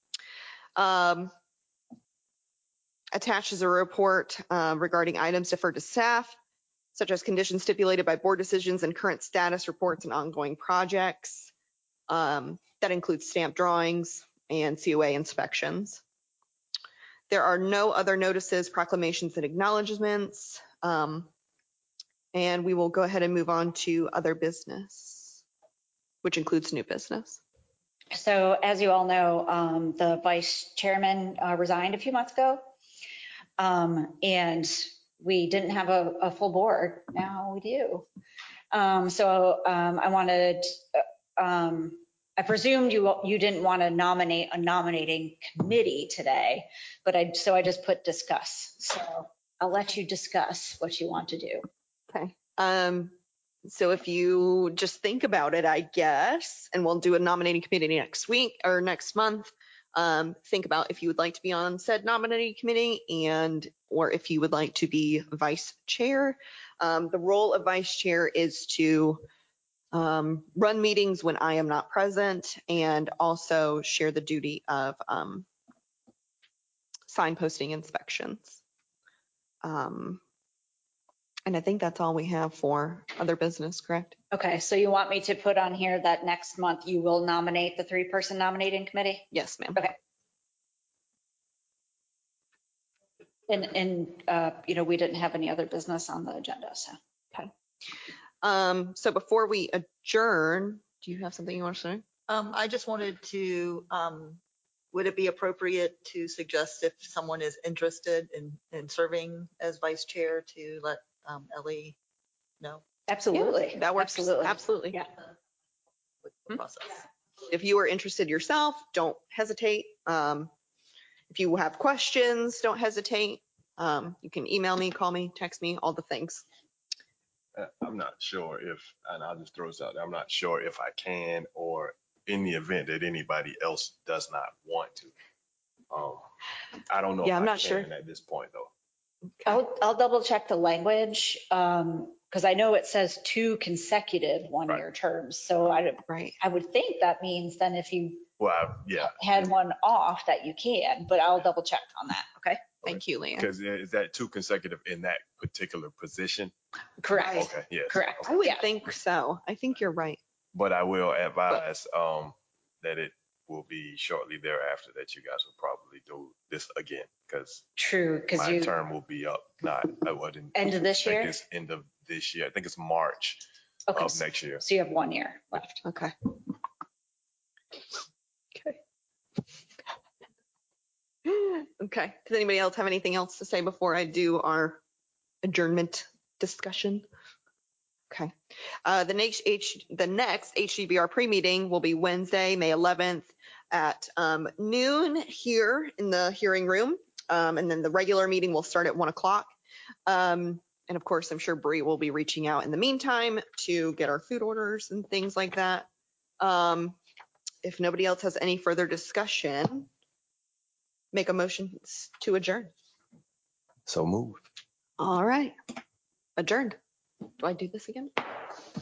Attached is a report regarding items deferred to staff, such as conditions stipulated by board decisions and current status reports and ongoing projects. That includes stamp drawings and COA inspections. There are no other notices, proclamations, and acknowledgements. And we will go ahead and move on to other business, which includes new business. So as you all know, the vice chairman resigned a few months ago. And we didn't have a full board. Now we do. I wanted, I presumed you didn't want to nominate a nominating committee today, but I just put discuss. So I'll let you discuss what you want to do. Okay. So if you just think about it, I guess, and we'll do a nominating committee next week or next month. Think about if you would like to be on said nominating committee or if you would like to be vice chair. The role of vice chair is to run meetings when I am not present and also share the duty of signposting inspections. And I think that's all we have for other business, correct? Okay, so you want me to put on here that next month you will nominate the 3-person nominating committee? Yes, ma'am. Okay. And we didn't have any other business on the agenda, so. Okay. So before we adjourn, do you have something you want to say? I just wanted to, would it be appropriate to suggest if someone is interested in serving as vice chair to let Ellie know? Absolutely. Yeah, that works. Absolutely. Yeah. With the process. If you are interested yourself, don't hesitate. If you have questions, don't hesitate. You can email me, call me, text me, all the things. I'm not sure if, and I'll just throw this out there, I'm not sure if I can, or in the event that anybody else does not want to. I don't know if I'm I not can sure. at this point though. I'll double check the language because I know it says 2 consecutive one-year terms. So I would think that means then if you had one off that you can, but I'll double check on that. Okay. Thank you, Leah. Because is that 2 consecutive in that particular position? Correct. Okay. Yes. Correct. I would think so. I think you're right. But I will advise that it will be shortly thereafter that you guys will probably do this again because my term will be up. End of this year? It's end of this year. I think it's March of next year. So you have 1 year left. Okay. Okay. Does anybody else have anything else to say before I do our adjournment discussion? Okay. The next HDBR pre-meeting will be Wednesday, May 11th at noon here in the hearing room. And then the regular meeting will start at 1 o'clock. And of course, I'm sure Bree will be reaching out in the meantime to get our food orders and things like that. If nobody else has any further discussion, make a motion to adjourn. So moved. All right. Adjourned. Do I do this again?